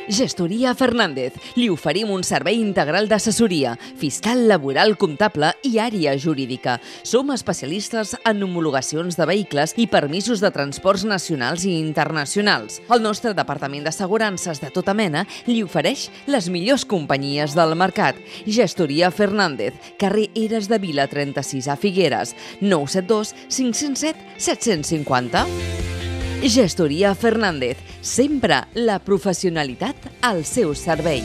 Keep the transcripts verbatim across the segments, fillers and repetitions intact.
Gestoria Fernández. Li oferim un servei integral d'assessoria, fiscal, laboral, comptable i àrea jurídica. Som especialistes en homologacions de vehicles i permisos de transports nacionals i internacionals. El nostre departament d'assegurances de tota mena li ofereix les millors companyies del mercat. Gestoria Fernández, carrer Eres de Vila trenta-sis a Figueres, nou set dos cinc zero set set cinc zero. Gestoria Fernández, sempre la professionalitat al seu servei.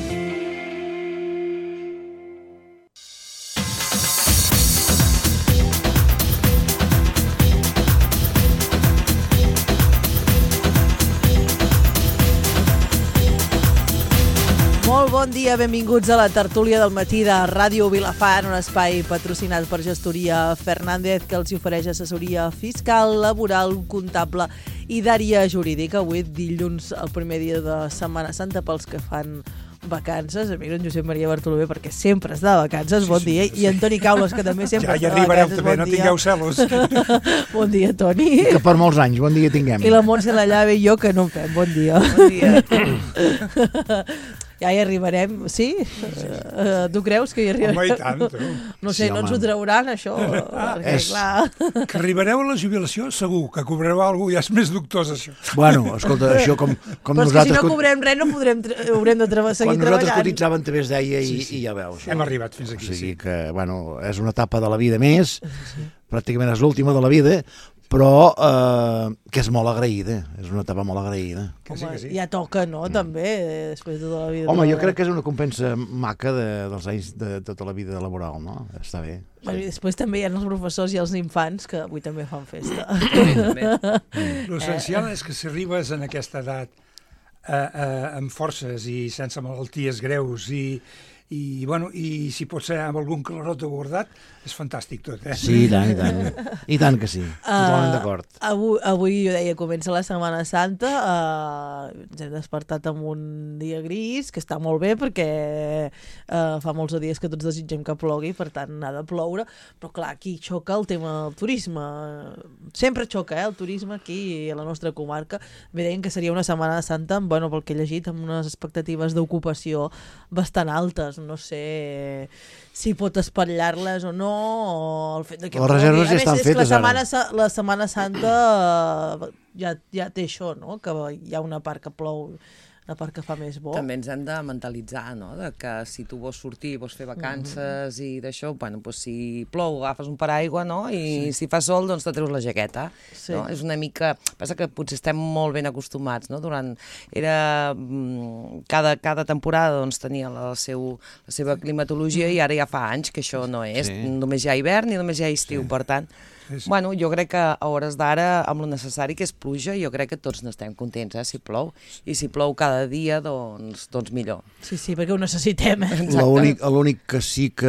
Molt bon dia, benvinguts a la tertúlia del matí de Ràdio Vilafant, un espai patrocinat per Gestoria Fernández que els ofereix assessoria fiscal, laboral, comptable i d'àrea jurídica. Avui dilluns, el primer dia de Setmana Santa pels que fan vacances. A mi en Josep Maria Bartolomé, perquè sempre està de vacances, bon dia. I Antoni Caules, que també sempre ja, està de vacances, també, bon no dia. tingueu celos. Bon dia, Toni. I que per molts anys, bon dia tinguem. I la Montse la Llave i jo, que no en fem, bon dia. Bon dia. Ja hi arribarem, sí? sí. Uh, tu creus que hi arribarem? Home, i tant, tu. No sé, Sí, no ens home. ho trauran, això? Ah, perquè, és- clar... Que arribareu a la jubilació, segur. Que cobrareu alguna cosa, ja és més dubtós, això. Bueno, escolta, això com, com Però és que si nosaltres... no co- cobrem res no podrem tra- haurem de treba- seguir quan nosaltres treballant. cotitzàvem també es deia i, Sí, sí. i ja veus. Hem arribat fins O aquí, sigui sí. que, bueno, és una etapa de la vida més, pràcticament és l'última de la vida, però eh, que és molt agraïda, és una etapa molt agraïda. Que sí, Home, que sí. ja toca, no?, també, eh, després de tota la vida. Home, de- jo crec que és una compensa maca de, dels anys de tota la vida laboral, no? Està bé. Bueno, i després també hi ha els professors i els infants, que avui també fan festa. L'essencial és que si arribes en aquesta edat eh, eh, amb forces i sense malalties greus i, i, bueno, i si pot ser amb algun calarot abordat, és fantàstic tot, eh? Sí, i tant, i tant. I tant que sí, totalment Uh, d'acord. Avui, avui, jo deia, comença la Setmana Santa, uh, ens hem despertat amb un dia gris, que està molt bé perquè uh, fa molts dies que tots desitgem que plogui, per tant ha de ploure, però clar, aquí xoca el tema del turisme, sempre xoca, eh, el turisme aquí a la nostra comarca. Bé, deien que seria una Setmana Santa, bueno, pel que he llegit, amb unes expectatives d'ocupació bastant altes, no sé si pot espatllar-les o no, o el fet de que... Les reserves plogui. A ja més, estan és que la fetes, ara. setmana, Sa- la Setmana Santa eh, ja, ja té això, no?, que hi ha una part que plou, una part que fa més bo. També ens hem de mentalitzar, no?, de que si tu vols sortir, vols fer vacances mm-hmm. i d'això, bueno, doncs si plou agafes un paraigua, no?, i sí. si fa sol, doncs te treus la jaqueta, Sí. no? És una mica... Passa que potser estem molt ben acostumats, no?, durant... Era... mm, Cada, cada temporada, doncs, tenia la, seu, la seva climatologia i ara ja fa anys que això no és. Sí. Només hi ha hivern i només hi ha estiu, sí. Per tant... Sí, sí. Bueno, jo crec que a hores d'ara, amb lo necessari que és pluja, jo crec que tots n'estem contents, eh, si plou. I si plou cada dia, doncs, doncs millor. Sí, sí, perquè ho necessitem. Eh? L'únic l'únic que sí que,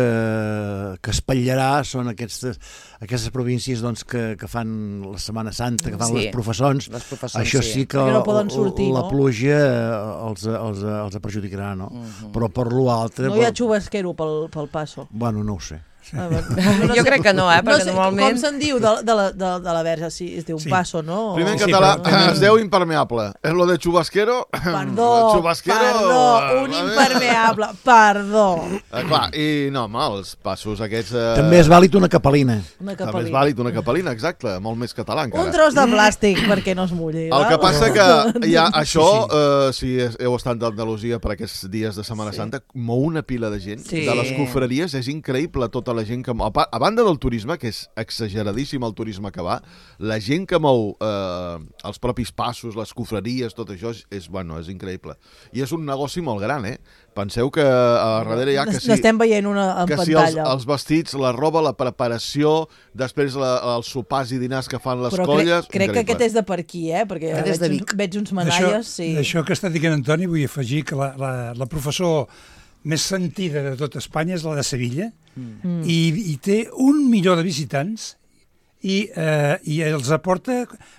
que espatllarà són aquestes, aquestes províncies doncs, que, que fan la Setmana Santa, que fan Sí, les professons. les professons, Això sí. sí que Perquè no poden sortir, la no? pluja els, els, els perjudicarà, no? Mhm. Però per l'altre... No hi ha xubasquero pel, pel passo. Bueno, no ho sé. Ah, bueno, Jo crec que no, eh, no perquè sé, normalment... Com se'n diu de, de, la, de, de la verge? Sí, es diu un Sí. passo, no? Primer en Sí, català però- es diu impermeable. És lo de chubasquero. Perdó, chubasquero, perdó, un eh, impermeable, perdó. Eh, clar, i no, home, els passos aquests... Eh, També és vàlid una capelina. Una També és capelina. vàlid una capelina, exacte, molt més català encara. Un tros de plàstic perquè no es mulli. El que val? passa que ja això, Sí, sí. eh, si és- heu estat d'Andalusia per aquests dies de Setmana Sí. Santa, mou una pila de gent. Sí. De les confraries és increïble tota la gent que... A, pa- a banda del turisme, que és exageradíssim el turisme que va, la gent que mou eh, els propis passos, les confraries, tot això és, és, bueno, és increïble. I és un negoci molt gran, eh? Penseu que a darrere hi ha que si... N'estem veient una en que si els, pantalla. els vestits, la roba, la preparació, després la, els sopars i dinars que fan les Però colles... crec, crec que increïble. aquest és de per aquí, eh? Perquè Aquest és de veig, Vic. uns, veig uns D'això manalles, sí. d'això que està dient Antoni, vull afegir que la, la, la professor més sentida de tot Espanya és la de Sevilla, Mm. i, i té un milió de visitants i, eh, i els aporta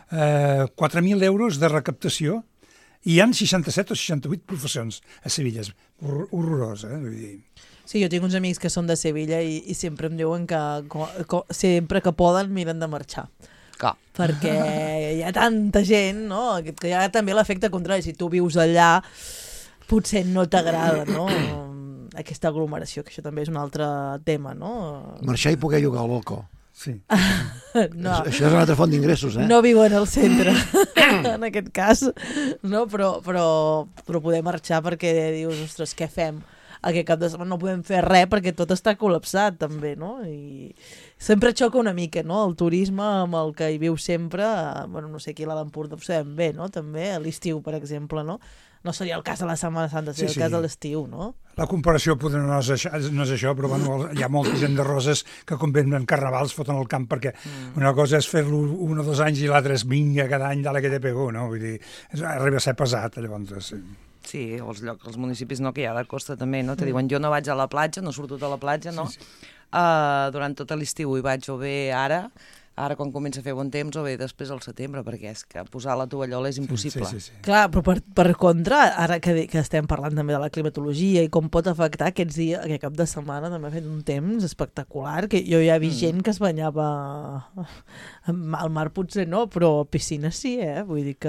eh, quatre mil euros de recaptació i hi ha seixanta-set o seixanta-vuit professions a Sevilla. És hor- horrorós, eh? Vull dir... Sí, jo tinc uns amics que són de Sevilla i, i sempre em diuen que co, co, sempre que poden miren de marxar. Clar. Perquè hi ha tanta gent, no?, que hi ha també l'efecte contrari. Si tu vius allà, potser no t'agrada, no? Aquesta aglomeració, que això també és un altre tema, no? Marxar i poder llogar al balcó. Sí. No, Això és una altra font d'ingressos, eh? no viuen al centre, en aquest cas, no? Però, però, però poder marxar perquè dius, ostres, què fem? Aquest cap de setmana no podem fer res perquè tot està col·lapsat, també, no? I sempre xoca una mica, no? El turisme amb el que hi viu sempre, bueno, no sé, aquí a l'Empordà ho sabem bé, no? També a l'estiu, per exemple, no? No seria el cas de la Setmana Santa, seria sí, sí. el cas de l'estiu, no? La comparació poder no és això, no és això però bueno, hi ha molta gent de Roses que quan venen carnavals foten el camp perquè mm. una cosa és fer-lo un o dos anys i l'altra és vinga cada any dale que te pegó, no? Vull dir, és, arriba a ser pesat, llavors. Sí. Sí, els llocs, els municipis no, que hi ha de costa també, no? Te diuen, jo no vaig a la platja, no surto de la platja, no? Sí, sí. Uh, durant tot l'estiu hi vaig o bé ara, ara quan comença a fer bon temps o bé després al setembre, perquè és que posar la tovallola és impossible. Sí, sí, sí. Clar, però per, per contra, ara que, que estem parlant també de la climatologia i com pot afectar aquests dies, aquest cap de setmana també ha fet un temps espectacular, que jo ja he vist mm. gent que es banyava al mar potser no, però a piscina sí, eh? Vull dir que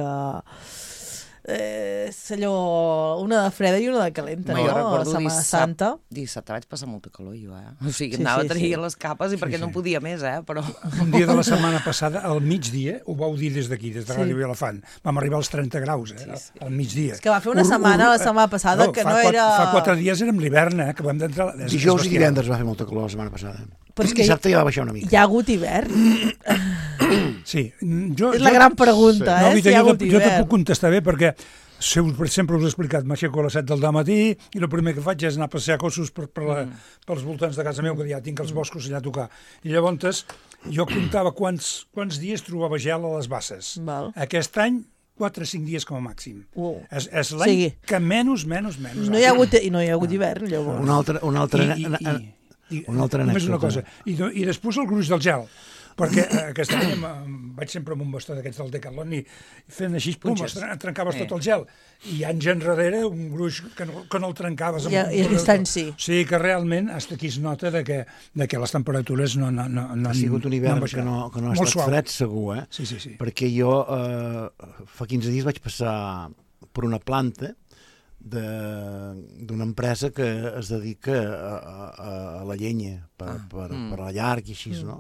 eh, és allò, una de freda i una de calenta, no? no? La Setmana Santa. Dissabte vaig passar molta calor jo, eh? O sigui, sí, anava sí, a tenir sí. les capes i sí, perquè sí. no podia més, eh? Però... Un dia de la setmana passada, al migdia, ho vau dir des d'aquí, des de Ràdio sí. Vilafant, vam arribar als trenta graus, eh? Sí, sí. Al migdia. És que va fer una setmana, la setmana passada, no, que no quatre, era... Fa quatre dies érem l'hivern, eh? Que vam d'entrar... Dijous i divendres va fer molta calor la setmana passada. Però és que dissabte ja va baixar una mica. Hi ha hagut hivern? Sí. Jo, és la jo, gran pregunta, sí. eh? No, si hi ha jo, hagut jo te puc contestar bé perquè sempre us he explicat, m'aixeco a les set del matí i el primer que faig és anar a passejar cossos per, per la, mm. pels voltants de casa meu, que ja tinc els boscos allà a tocar. I llavors jo comptava quants, quants dies trobava gel a les basses. Val. Aquest any quatre o cinc dies com a màxim. Uh. És, és l'any sí. que menys, menys, menys. No hi ha hagut, i no hi ha hagut hivern, llavors. Una altra, una altra, I, i, i, una altra només una cosa. I, I després el gruix del gel. Perquè aquest any em, vaig sempre amb un bastó d'aquests del Decathlon i fent així, pum, trencaves eh. tot el gel. I anys enrere un gruix que no, que no el trencaves. I, i aquest any sí. Sí, que realment hasta aquí es nota de que, de que les temperatures no, no, no, no ha sigut un hivern no que no, que no ha estat suau. Fred, segur, eh? Sí, sí, sí. Perquè jo eh, fa quinze dies vaig passar per una planta d'una empresa que es dedica a, a, a la llenya per, ah. per, mm. per la llar i així, mm. no?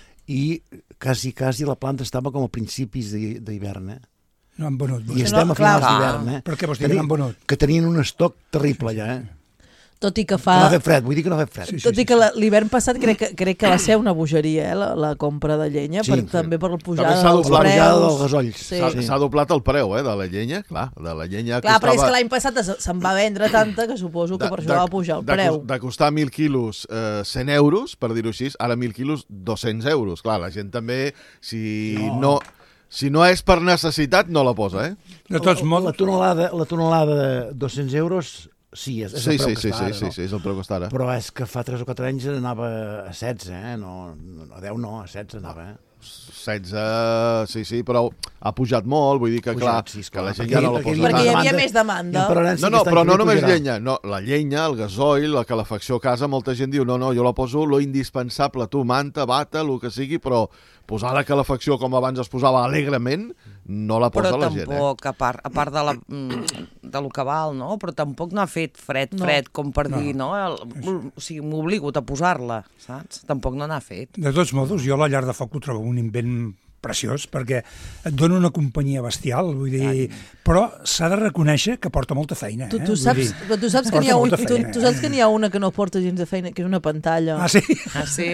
I quasi, quasi la planta estava com a principis d'hivern, eh? No han venut. I estem no, a finals d'hivern, eh? Per què vols dir que no han venut? Que tenien un estoc terrible allà, eh? Tot i que fa... No ha fet fred, vull dir que no ha fet fred. Sí, sí, tot i que sí, l'hivern passat crec que, crec que va ser una bogeria, eh, la, la compra de llenya, sí, per, sí. també per la pujada dels preus. La pujada dels gasolls. S'ha sí. sí. doblat el preu, eh, de la llenya, clar, de la llenya clar, costava... però és que l'any passat se'n va vendre tanta que suposo que de, per això de, va pujar el de, preu. De costar mil quilos eh, cent euros, per dir-ho així, ara mil quilos dos-cents euros. Clar, la gent també, si no... no Si no és per necessitat, no la posa, eh? De tots mots... La tonelada, la tonelada de dos-cents euros... Sí, és, és sí, el preu sí, que sí, està sí, ara, sí, no? sí, és el preu que està ara. Però és que fa tres o quatre anys anava a setze, eh? No, a deu no, a setze anava, eh? setze, sí, sí, però ha pujat molt, vull dir que, clar, sí, que la gent ja no la posa. Perquè hi havia més demanda. No, no, però no només llenya, no, la llenya, el gasoil, la calefacció a casa, molta gent diu, no, no, jo la poso lo indispensable, tu, manta, bata, el que sigui, però posar la calefacció com abans es posava alegrement, no la posa però la gent, eh? Però tampoc, a part, a part de, la, de lo que val, no? Però tampoc no ha fet fred, fred, no. com per no. dir, no? El, o sigui, m'obligo a posar-la, saps? Tampoc no n'ha fet. De tots modos, jo la llar de foc ho trobo un invent preciós, perquè et dona una companyia bestial, vull dir, però s'ha de reconèixer que porta molta feina. Tu, eh? tu, saps, dir, tu, saps que n'hi ha un, tu, tu saps que n'hi ha una que no porta gens de feina, que és una pantalla. Ah, sí? Ah, sí?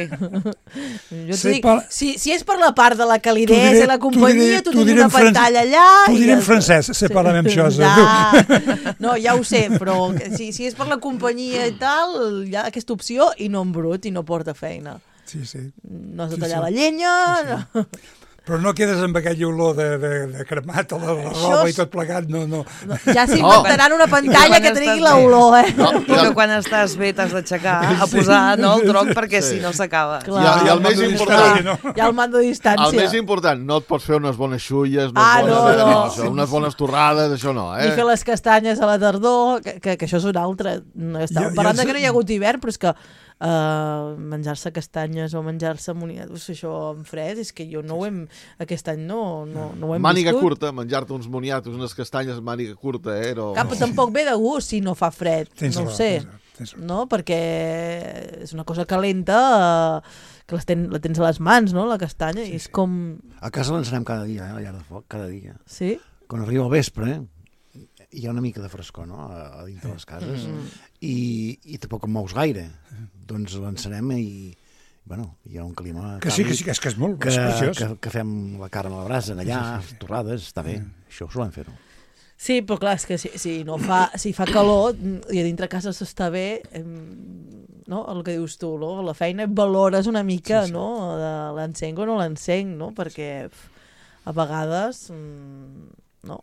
Jo t'ho dic, per... si, si és per la part de la calidesa diré, i la companyia, tu tens una fran... pantalla allà... Tu diré en francès, se parla amb això. Ja. No, ja ho sé, però si, si és per la companyia i tal, hi ha aquesta opció i no en brut i no porta feina. Sí, sí. No has de sí, tallar sí. la llenya... Sí, sí. No. Però no quedes amb aquell olor de, de, de cremat a la, la roba i tot plegat, no, no. no ja s'inventaran una pantalla que tregui l'olor, eh? No, no. Que quan estàs bé t'has d'aixecar a posar no, el tronc perquè sí. si no s'acaba. I, I el més important... No? Hi ha el mando de distància. El més important, no et pots fer unes bones xulles, no ah, bones, no, no. no, això, unes bones torrades, això no, eh? Ni fer les castanyes a la tardor, que, que, que això és un altre. Estàvem parlant de que no hi ha hagut hivern, però és que uh, menjar-se castanyes o menjar-se moniatos, això en fred, és que jo no ho hem, aquest any no, no, no ho hem màniga viscut. curta, menjar-te uns moniatos, unes castanyes, màniga curta, eh? No... Cap, tampoc ve de gust si no fa fred, Tens no raó, ho sé, tens raó, tens raó. no? Perquè és una cosa calenta, uh, que les ten, la tens a les mans, no?, la castanya, sí, i és com... A casa l'encenem cada dia, eh, a la llar de foc, cada dia. Sí? Quan arriba el vespre, hi ha una mica de frescor, no?, a, a dintre les cases, mm. i, i tampoc em mous gaire. Doncs l'encenem i, bueno, hi ha un clima... Que sí, que sí, que és, que és molt que, és preciós. que, que fem la carn a la brasa allà, sí, sí, sí. torrades, està bé, Mm. això ho solem fer-ho. Sí, però clar, és que si, si, no fa, si fa calor i a dintre casa s'està bé, em, no? El que dius tu, no? La feina valores una mica, sí, sí. no? De l'encenc o no l'encenc, no? Perquè pf, a vegades... Mm, no,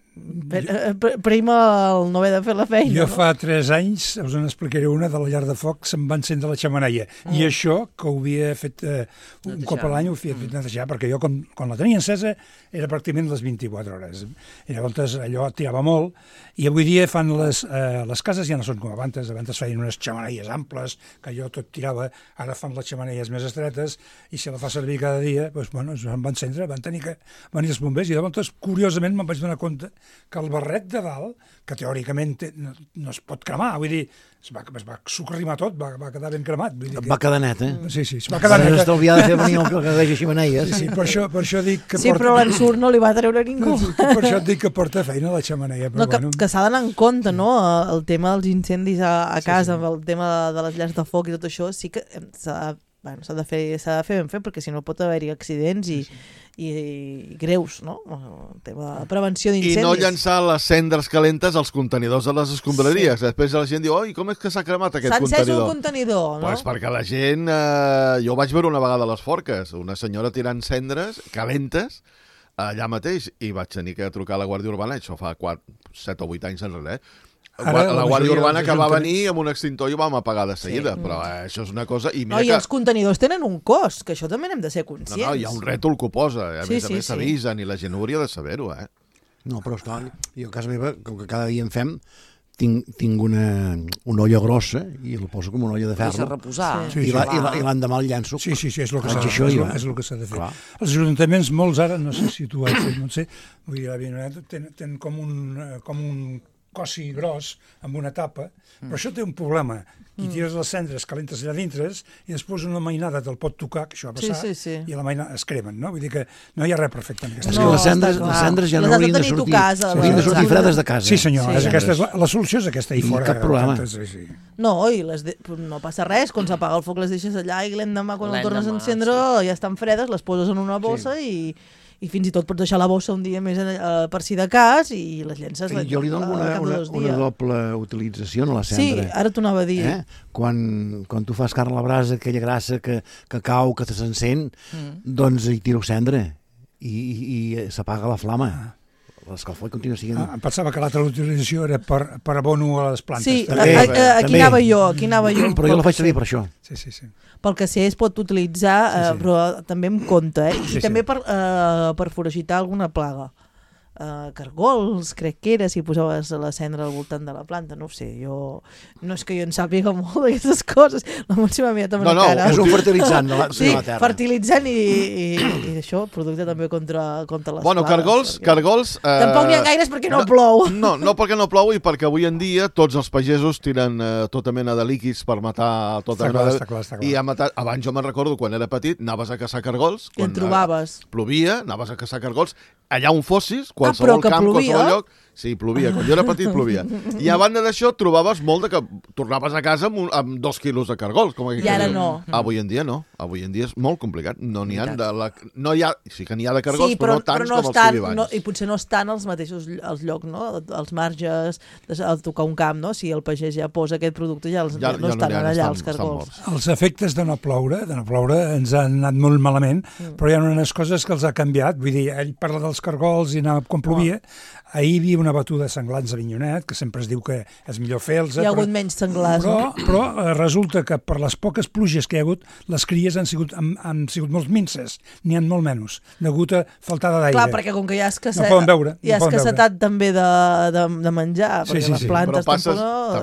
prima el no haver de fer la feina. Jo no? fa tres anys, us en explicaré una, de la llar de foc, se'm va encendre la xemeneia. Mm. I això, que ho havia fet eh, un netejar. cop a l'any, ho havia fet mm. netejar, perquè jo, quan, quan la tenia encesa, era pràcticament les vint-i-quatre hores. I llavors allò tirava molt, i avui dia fan les, eh, les cases ja no són com abans, abans feien unes xemeneies amples, que jo tot tirava, ara fan les xemeneies més estretes, i si la fa servir cada dia, doncs, bueno, es van encendre, van tenir que venir els bombers, i llavors, curiosament, me'n vaig donar compte que el barret de dalt, que teòricament té, no, no es pot cremar, vull dir, es va, es va sucarrimar tot, va, va quedar ben cremat. Vull dir que... Va quedar net, eh? Sí, sí, es va quedar net. Estalviar de fer venir el que deixa ximeneies. Sí, sí, per això, per això dic que sí, porta... però l'ensurt no li va treure ningú. Per això et dic que porta feina la xemeneia. Però No, que, bueno... que s'ha d'anar en compte, no? El tema dels incendis a, a casa, sí, sí. el tema de les llars de foc i tot això, sí que s'ha bueno, s'ha de fer, s'ha de fer ben fet, perquè si no pot haver-hi accidents i, sí, sí. I, i greus, no? El tema de prevenció d'incendis. I no llançar les cendres calentes als contenidors de les escombraries. Sí. Després la gent diu, oi, com és que s'ha cremat aquest contenidor? S'ha encès un contenidor, no? Pues perquè la gent... Eh, jo ho vaig veure una vegada a les Forques, una senyora tirant cendres calentes allà mateix, i vaig tenir que trucar a la Guàrdia Urbana, això fa set o vuit anys enrere, eh? Ara, la Guàrdia Urbana que va venir amb un extintor i ho vam apagar de seguida, sí. Però eh, això és una cosa... I, mira no, i que... els contenidors tenen un cost, que això també n'hem de ser conscients. No, no, hi ha un rètol que ho posa, a sí, més a sí, més sí. s'avisen, i la gent hauria de saber-ho, eh? No, però esclar, jo a casa meva, com que cada dia en fem, tinc, tinc una, una olla grossa i la poso com una olla de ferro. Deixa reposar. Sí, I, la, i, la, i l'endemà el llenço. Sí, sí, sí, és el que s'ha de, això, és, ja. és el que s'ha de fer. Clar. Els ajuntaments, molts ara, no sé si tu ho has fet, no sé, vull dir, la Vinoneta tenen, tenen com un, com un cossi gros amb una tapa, mm. però això té un problema. I tires les cendres calentes allà dintre i després una mainada te'l pot tocar, que això va passar, sí, sí, sí. i a la mainada es cremen, no? Vull dir que no hi ha res perfecte en aquesta És no, que les cendres, les cendres ja no les haurien de tenir sortir, casa, haurien de sortir fredes de casa. Sí, senyor, sí. és aquesta, és la, la solució és aquesta, i I fora. cap problema. Tantes, sí, sí. No, i les de... no passa res, quan s'apaga el foc les deixes allà i l'endemà quan el tornes a L'endemà, encendre sí. Ja estan fredes, les poses en una bossa sí. i... i fins i tot pots deixar la bossa un dia més uh, per si de cas i les llences I jo li dono una, una, una doble utilització a la cendra. Sí, ara t'ho anava a dir. Eh? Quan, quan tu fas carn a la brasa, aquella grassa que, que cau, que s'encén, mm. doncs hi tiro cendra i, i, i s'apaga la flama. Ah. L'escalfor continua sent... Ah, em pensava que l'altra utilització era per, per abono a les plantes. Sí, també. a, a, a, aquí anava jo, aquí anava jo. Però jo la faig servir per això. Sí, sí, sí. Pel que sé es pot utilitzar, sí, sí. Eh, però també amb compte, eh? I sí, també sí. per, eh, per foragitar alguna plaga. Uh, cargols, crec que era, si posaves la cendra al voltant de la planta, no ho sé, jo... No és que jo en sàpiga molt d'aquestes coses, la Montse m'ha mirat amb no, una no, cara. És un fertilitzant de la, sí, de la terra. fertilitzant i, i, i això, producte també contra, contra les bueno, plagues. cargols, perquè... cargols... Eh... Tampoc n'hi ha gaires perquè no, no plou. No, no perquè no plou i perquè avui en dia tots els pagesos tiren eh, tota mena de líquids per matar tota està mena clar, de... està clar, està clar. I ha matat... Abans jo me'n recordo, quan era petit, anaves a caçar cargols. I en trobaves. Eh, plovia, anaves a caçar cargols, allà on fossis, qualsevol ah, camp, plovia? qualsevol lloc... Sí, plovia. Quan jo era petit, plovia. I a banda d'això, trobaves molt de que tornaves a casa amb, un, amb dos quilos de cargols. Com I ara no. Avui en dia no. Avui en dia és molt complicat. No n'hi ha de la... No hi ha... Sí que n'hi ha de cargols, sí, però, però no tants però no com estan, els que no, I potser no estan als mateixos els llocs, no? Els marges, de, a tocar un camp, no? Si el pagès ja posa aquest producte, ja, els, ja, no ja estan no allà estan, els cargols. Els efectes de no ploure, de no ploure ens han anat molt malament, mm. però hi ha unes coses que els ha canviat. Vull dir, ell parla dels cargols i anava quan plovia. Oh. Ahir hi havia una batuda de senglars a Vinyonet, que sempre es diu que és millor fer-los. Hi ha però, hagut menys senglars. Però, però eh, resulta que per les poques pluges que hi ha hagut, les cries han sigut, han, han sigut molt minces, n'hi ha molt menys, degut a faltada d'aire. Clar, perquè com que hi ha escassetat, no poden veure, hi ha no escassetat també de, de, de menjar, sí, perquè sí, les sí. plantes però passes, tampoc no... també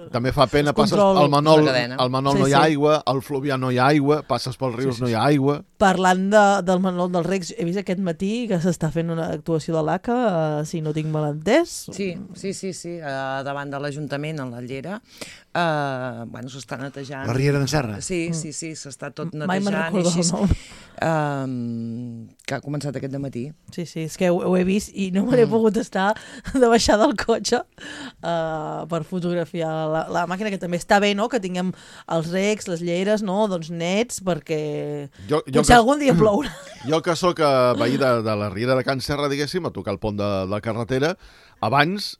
també fa pena, es passes control. al Manol, La cadena. al Manol Sí, no hi ha sí. aigua, al Fluvià no hi ha aigua, passes pels rius Sí, sí, no hi ha sí. aigua. Parlant de, del Manol dels Recs, he vist aquest matí que s'està fent una actuació de l'A C A, uh, si no tinc mal entès. Sí, sí, sí, sí. Uh, davant de l'Ajuntament, en la Llera, uh, bueno, s'està netejant. La Riera d'en Serra. Sí, sí, sí, s'està tot netejant. Mai me'n recordo i així, el nom. um, que ha començat aquest dematí. Sí, sí, és que ho, ho he vist i no me n'he Mm. pogut estar de baixar del cotxe uh, per fotografiar la, la màquina, que també està bé, no?, que tinguem els recs, les lleres, no?, doncs nets, perquè Jo, jo, potser que, algun dia plourà. jo que sóc eh, veí de, de la Riera de Can Serra, diguéssim, a tocar el pont de, de la carretera, abans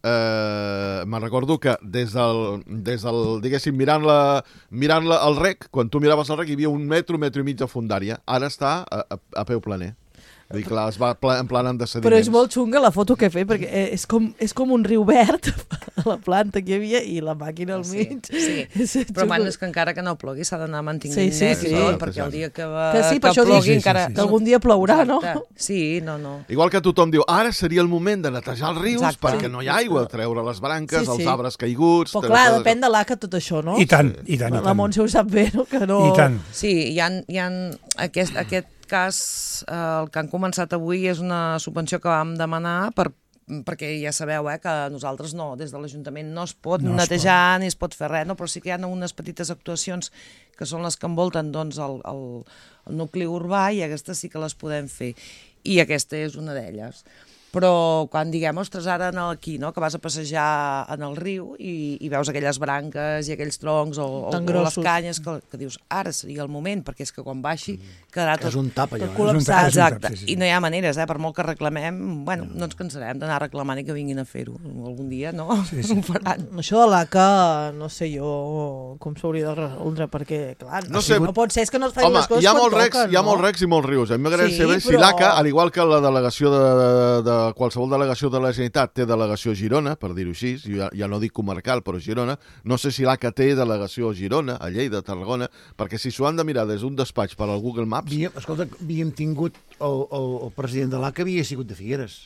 eh, me'n recordo que des del, des del diguéssim, mirant, la, mirant la, el rec, quan tu miraves el rec hi havia un metro, metro i mig de fundària. Ara està a, a, a peu planer. Vull dir, clar, es va pla, en planant de sediments. Però és molt xunga la foto que he fet, perquè eh, és com, és com un riu verd a la planta que hi havia i la màquina al Sí, mig. sí. És Però xungo. bueno, és que encara que no plogui s'ha d'anar mantenint Sí, sí, net sí. i tot, Sí, perquè el dia que, va, Que sí, per això plogui dic- Sí, sí, encara... sí, sí. Que algun dia plourà, no? Exacte. Sí, no, no. Igual que tothom diu, ara seria el moment de netejar els rius Exacte. perquè no hi ha aigua, treure les branques, Sí, sí. els arbres caiguts... Però treure clar, tot depèn de l'A C A tot això, no? I tant, i tant, i La, tant. la Montse ho sap bé, no? Que no... I tant. Sí, hi ha, hi ha aquest, aquest cas, eh, el que han començat avui és una subvenció que vam demanar per, perquè ja sabeu eh, que nosaltres no, des de l'Ajuntament no es pot No es netejar ni es pot fer res, no? Però sí que hi ha unes petites actuacions que són les que envolten doncs, el, el, el nucli urbà i aquestes sí que les podem fer. I aquesta és una d'elles. Però quan diguem, ostres, ara en el, aquí, no? Que vas a passejar en el riu i, i veus aquelles branques i aquells troncs o, o, Tan o les grossos. canyes que, que dius, ara seria el moment, perquè és que quan baixi quedarà Que és tot... un tap, allò. tot Eh? col·lapsat. És un tap, Exacte, sí, sí, sí. i no hi ha maneres, eh? Per molt que reclamem, bueno, no ens cansarem d'anar reclamant i que vinguin a fer-ho. Algun dia, no? Sí, sí. Ho faran. Això de l'A C A, no sé jo com s'hauria de resoldre, perquè, clar, No sé, no pot ser, és que no es fan Home, les coses hi ha, quan molts recs, toquen, hi ha no? molts recs i molts rius. A mi m'agradaria Sí, saber si però- l'A C A, al igual que la delegació de, de, de qualsevol delegació de la Generalitat té delegació a Girona, per dir-ho així, ja, ja no dic comarcal, però Girona, no sé si l'A C A té delegació a Girona, a Lleida, a Tarragona, perquè si s'ho han de mirar des d'un despatx per al Google Maps, Havíem, escolta, havíem tingut el, el, el president de l'A C A havia sigut de Figueres.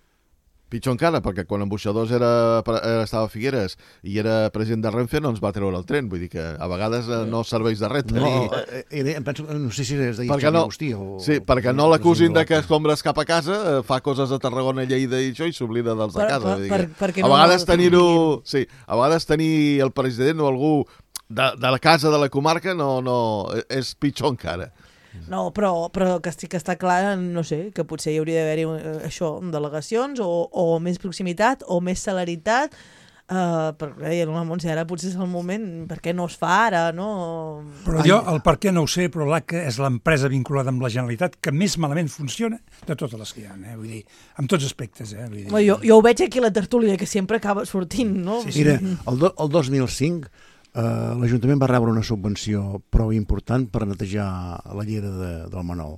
pitjor encara, perquè quan Ambaixadors era, era, estava a Figueres i era president de Renfe, no ens va treure el tren. Vull dir que a vegades eh, no serveix de res. No, tenir- eh, era, em penso, no sé si es deia Perquè Xavi no, Agustí o... sí, perquè no o- l'acusin de que l'A C A. escombres cap a casa, eh, fa coses a Tarragona, Lleida i això i s'oblida dels de Per- casa. per- vull dir per- que perquè a no- vegades tenir-ho... Sí, a vegades tenir el president o algú de, de la casa de la comarca no, no, és pitjor encara. No, però, però que sí que està clar, no sé, que potser hi hauria d'haver-hi eh, això, delegacions o, o més proximitat o més celeritat, uh, perquè deia la Montse, ara potser és el moment, per què no es fa ara, no? Però jo el per què no ho sé, però l'A C A és l'empresa vinculada amb la Generalitat que més malament funciona de totes les que hi ha, eh? Vull dir, en tots aspectes. Eh? Vull dir... Home, jo, jo ho veig aquí a la tertúlia, que sempre acaba sortint, no? Sí, sí. Mira, el, do, el dos mil cinc eh, l'Ajuntament va rebre una subvenció prou important per netejar la llera de, del Manol.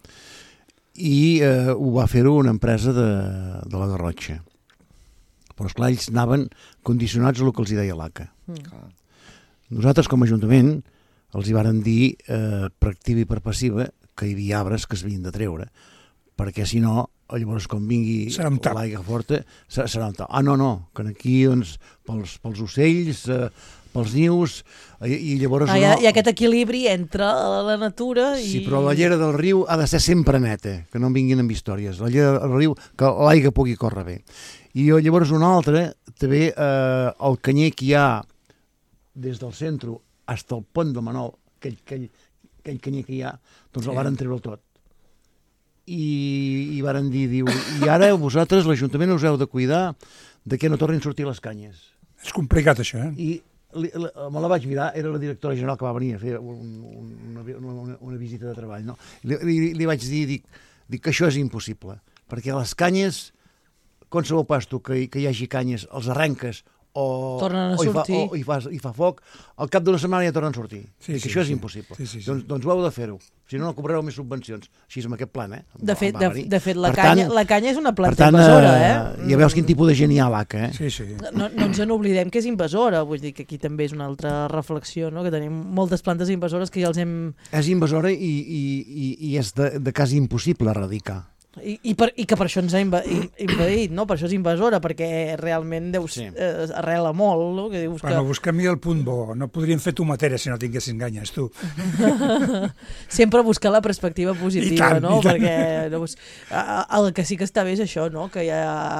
I eh, ho va fer-ho una empresa de, de la Garrotxa. Però, esclar, ells anaven condicionats a el que els hi deia l'A C A. Mm. Nosaltres, com a Ajuntament, els hi varen dir, eh, per activa i per passiva, que hi havia arbres que es havien de treure, perquè si no, llavors quan vingui Serà un tap. l'aigua forta, serà, serà un tap. Ah, no, no, que aquí, doncs, pels, pels ocells, eh, pels nius, i, i llavors... Ah, hi, ha, no, hi ha aquest equilibri entre la natura i... Sí, però la llera del riu ha de ser sempre neta, que no en vinguin amb històries. La llera del riu, que l'aigua pugui córrer bé. I llavors una altra, també eh, el canyer que hi ha des del centre fins al pont de Manol, aquell, aquell, aquell canyer que hi ha, doncs el varen treure tot. I, i varen dir, diu, i ara vosaltres, l'Ajuntament, us heu de cuidar de que no tornin a sortir les canyes. És complicat, això, eh? I li, li, me la vaig mirar, era la directora general que va venir a fer un, un, una, una, una visita de treball, no? Li, li, li vaig dir, dic, dic que això és impossible, perquè les canyes, qualsevol pasto que, que hi hagi canyes, els arrenques o, Tornen a o, hi fa, sortir. o hi, fa, hi fa foc, al cap d'una setmana ja tornen a sortir. Sí, Dic, sí, això és sí. impossible. Sí, sí, sí. Doncs, doncs ho heu de fer-ho. Si no, no cobrareu més subvencions. Així és amb aquest plan, eh? De fet, Va de, venir. de fet la, Per canya, tant- la canya és una Per planta tant, invasora, eh, eh? ja veus quin tipus de gent hi ha a l'A C A, eh? Sí, sí. No, no ens n'oblidem que és invasora, vull dir que aquí també és una altra reflexió, no? Que tenim moltes plantes invasores que ja els hem... És invasora i, i, i, i és de, de quasi impossible erradicar. I, i, per, I que per això ens ha inva, invadit, no? Per això és invasora, perquè realment deus, sí. eh, arrela molt, no? Que dius Bueno, que... busquem-hi el punt bo. No podríem fer tomateres si no tinguessin ganyes, tu. Sempre buscar la perspectiva positiva, tant, no? i tant. Perquè no, el que sí que està bé és això, no? Que hi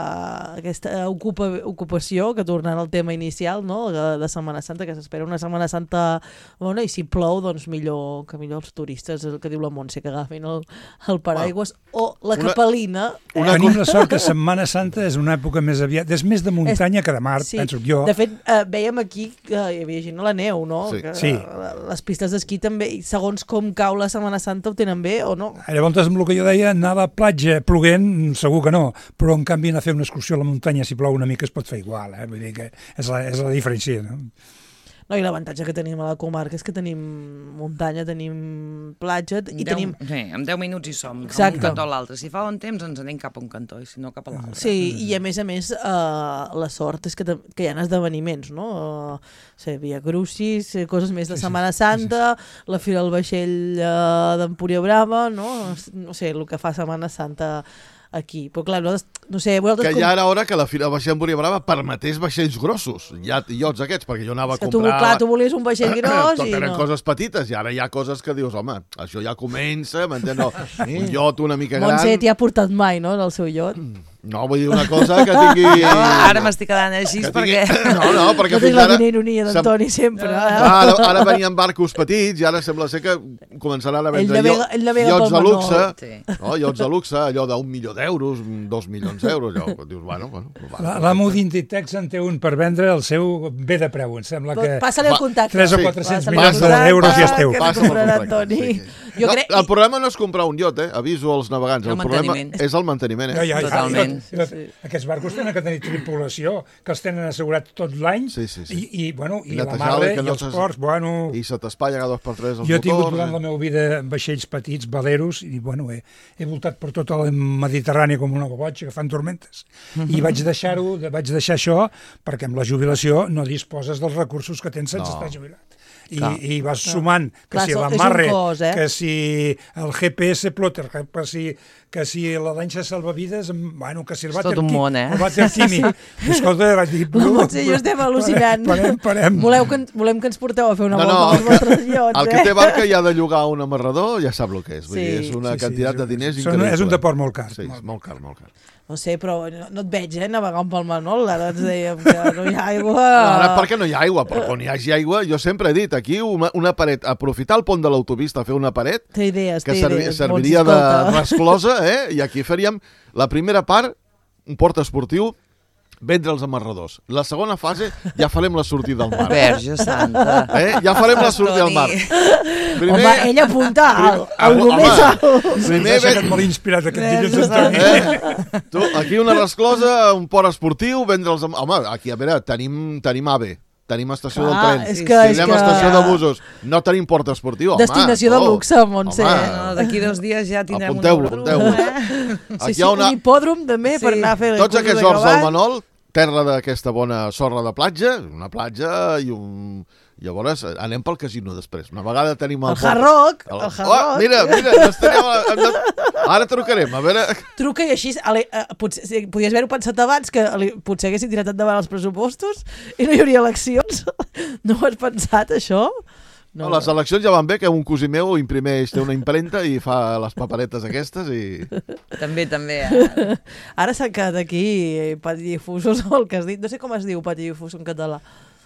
ha aquesta ocupa, ocupació, que tornant al tema inicial, no? De, de Setmana Santa, que s'espera una Setmana Santa bona, i si plou, doncs millor que millor els turistes, el que diu la Montse, que agafin el, el paraigües o la capelina. Una... Tenim la sort que Setmana Santa és una època més aviat... És més de muntanya és... que de mar, sí. penso jo. De fet, eh, veiem aquí que hi havia gent a la neu, no? Sí. Que, sí. Les pistes d'esquí també, segons com cau la Setmana Santa, ho tenen bé o no? Llavors, amb el que jo deia, anar a la platja ploguent, segur que no, però en canvi anar a fer una excursió a la muntanya si plou una mica es pot fer igual, eh? Vull dir que és la, és la diferència, no? No, i l'avantatge que tenim a la comarca és que tenim muntanya, tenim platja i deu, tenim... Sí, en deu minuts hi som, Exacte. un cantó a l'altre. Si fa bon temps ens anem cap a un cantó i si no cap a l'altre. Sí, i a més a més eh, la sort és que, que hi ha esdeveniments, no? Eh, sé, Via Crucis, eh, coses més de Setmana Santa, la Fira del Vaixell eh, d'Empúria Brava, no? No sé, el que fa Setmana Santa aquí, però clar, no, no sé... Que com... ja era hora que la Fira del Vaixell d'Empúria Brava permetés vaixells grossos, ja iots aquests, perquè jo anava a que comprar... Tu, clar, tu volies un vaixell gros Tot i eren no. coses petites, i ara hi ha coses que dius, home, això ja comença, m'entens? No, sí. Un iot una mica gran... Montse t'hi ha portat mai, no?, en el seu iot. No, vull dir una cosa que tingui... No, ara m'estic quedant així que perquè... tingui... No, no, perquè No fins tens la ara... fina ironia d'Antoni sempre. Eh? Ara, ara venien barcos petits i ara sembla ser que començaran a Ell vendre navega- ell navega iots pel de luxe, Manol. Sí. no? Iots de luxe, allò d'un milió d'euros, dos milions d'euros, allò, dius, bueno... bueno La- L'amo d'Inditex en té un per vendre el seu bé de preu, em sembla que... Passa-li el contacte. tres o Sí. quatre-cents Passa-li el milions contacte, d'euros ja és teu. que Passa amb el comprarà contracte, Antoni. sí, sí. Jo No, crec... el problema no és comprar un iot, eh? Aviso als navegants. El El, problema manteniment. és el manteniment, eh? Ja, ja, ja, Totalment. ja, ja, aquests barcos tenen que tenir tripulació, que els tenen assegurat tot l'any, Sí, sí, sí. i, i, bueno, i I la netejar-li, marra, que i no els s'es- ports, bueno... I se t'espatlla cada dos per tres els Jo he tingut motors. durant la meva vida vaixells petits, veleros, i bueno, he, he voltat per tot el Mediterrani com una boig, agafant tormentes. I vaig deixar-ho, vaig deixar això, perquè amb la jubilació no disposes dels recursos que tens sense No. estar jubilat. I, i vas sumant que Clar, si és un l'amarre, cost, eh? que si el G P S plotter, que si, que si la lanxa salvavides, bueno, que si el És vàter tot un qui- món, eh? el vàter químic. Escolta, vaig dir... La Montse i jo estem al·lucinant. Parem, parem. Voleu que, ens- volem que ens porteu a fer una No, volta no, amb els vostres iots, el que eh? té barca i ha de llogar un amarrador ja sap el que és. Vull Sí. dir, és una Sí, sí, quantitat és de un- diners són- increïble. és un deport molt car. Sí, és molt car, molt car. No sé, però no, no et veig, eh, navegant pel Manol. Ara ens dèiem que no hi ha aigua. Ara, per què no hi ha aigua? Però quan hi hagi aigua, jo sempre he dit, aquí una, una paret, aprofitar el pont de l'autopista, fer una paret, Té idees, que té servi, idees. serviria Montse, de escolta. resclosa, eh? I aquí faríem la primera part, un port esportiu, vendre els amarradors. La segona fase ja farem la sortida al mar. Verge santa. Eh? Ja farem la sortida al mar. Home, ell apunta al, al Home, més alt. primer M'ha deixat ven... molt inspirat aquest Gràcies, dilluns, Antoni. Eh? Tu, aquí una resclosa, un port esportiu, vendre els... am- Home, aquí, a veure, tenim, tenim AVE, tenim estació Clar, del tren, és que- és tindrem que- estació de busos, no tenim port esportiu, home. Destinació de oh, luxe, Montse. home. No, d'aquí dos dies ja tindrem Apunteu-lo, un apunteu-lo. Eh? Sí, Aquí sí, hi ha una... un hipòdrom també Sí. per anar a fer Tots cursos aquests de horts del cavall. Manol, terra d'aquesta bona sorra de platja, una platja i un... Llavors anem pel casino després. Una vegada tenim el... El Hard Rock, el Hard Oh, Rock. mira, mira, ja estarem a... hem de- ara trucarem, a veure... Truca i així, ale, eh, potser, sí, podies haver-ho pensat abans, que ale, potser haguessin tirat endavant els pressupostos i no hi hauria eleccions. No ho has pensat, això? No, les eleccions ja van bé, que un cosí meu imprimeix, té una impremta i fa les paperetes aquestes i... També, també. Eh? Ara s'han quedat aquí patidifusos, o el que has dit. No sé com es diu patidifus en català.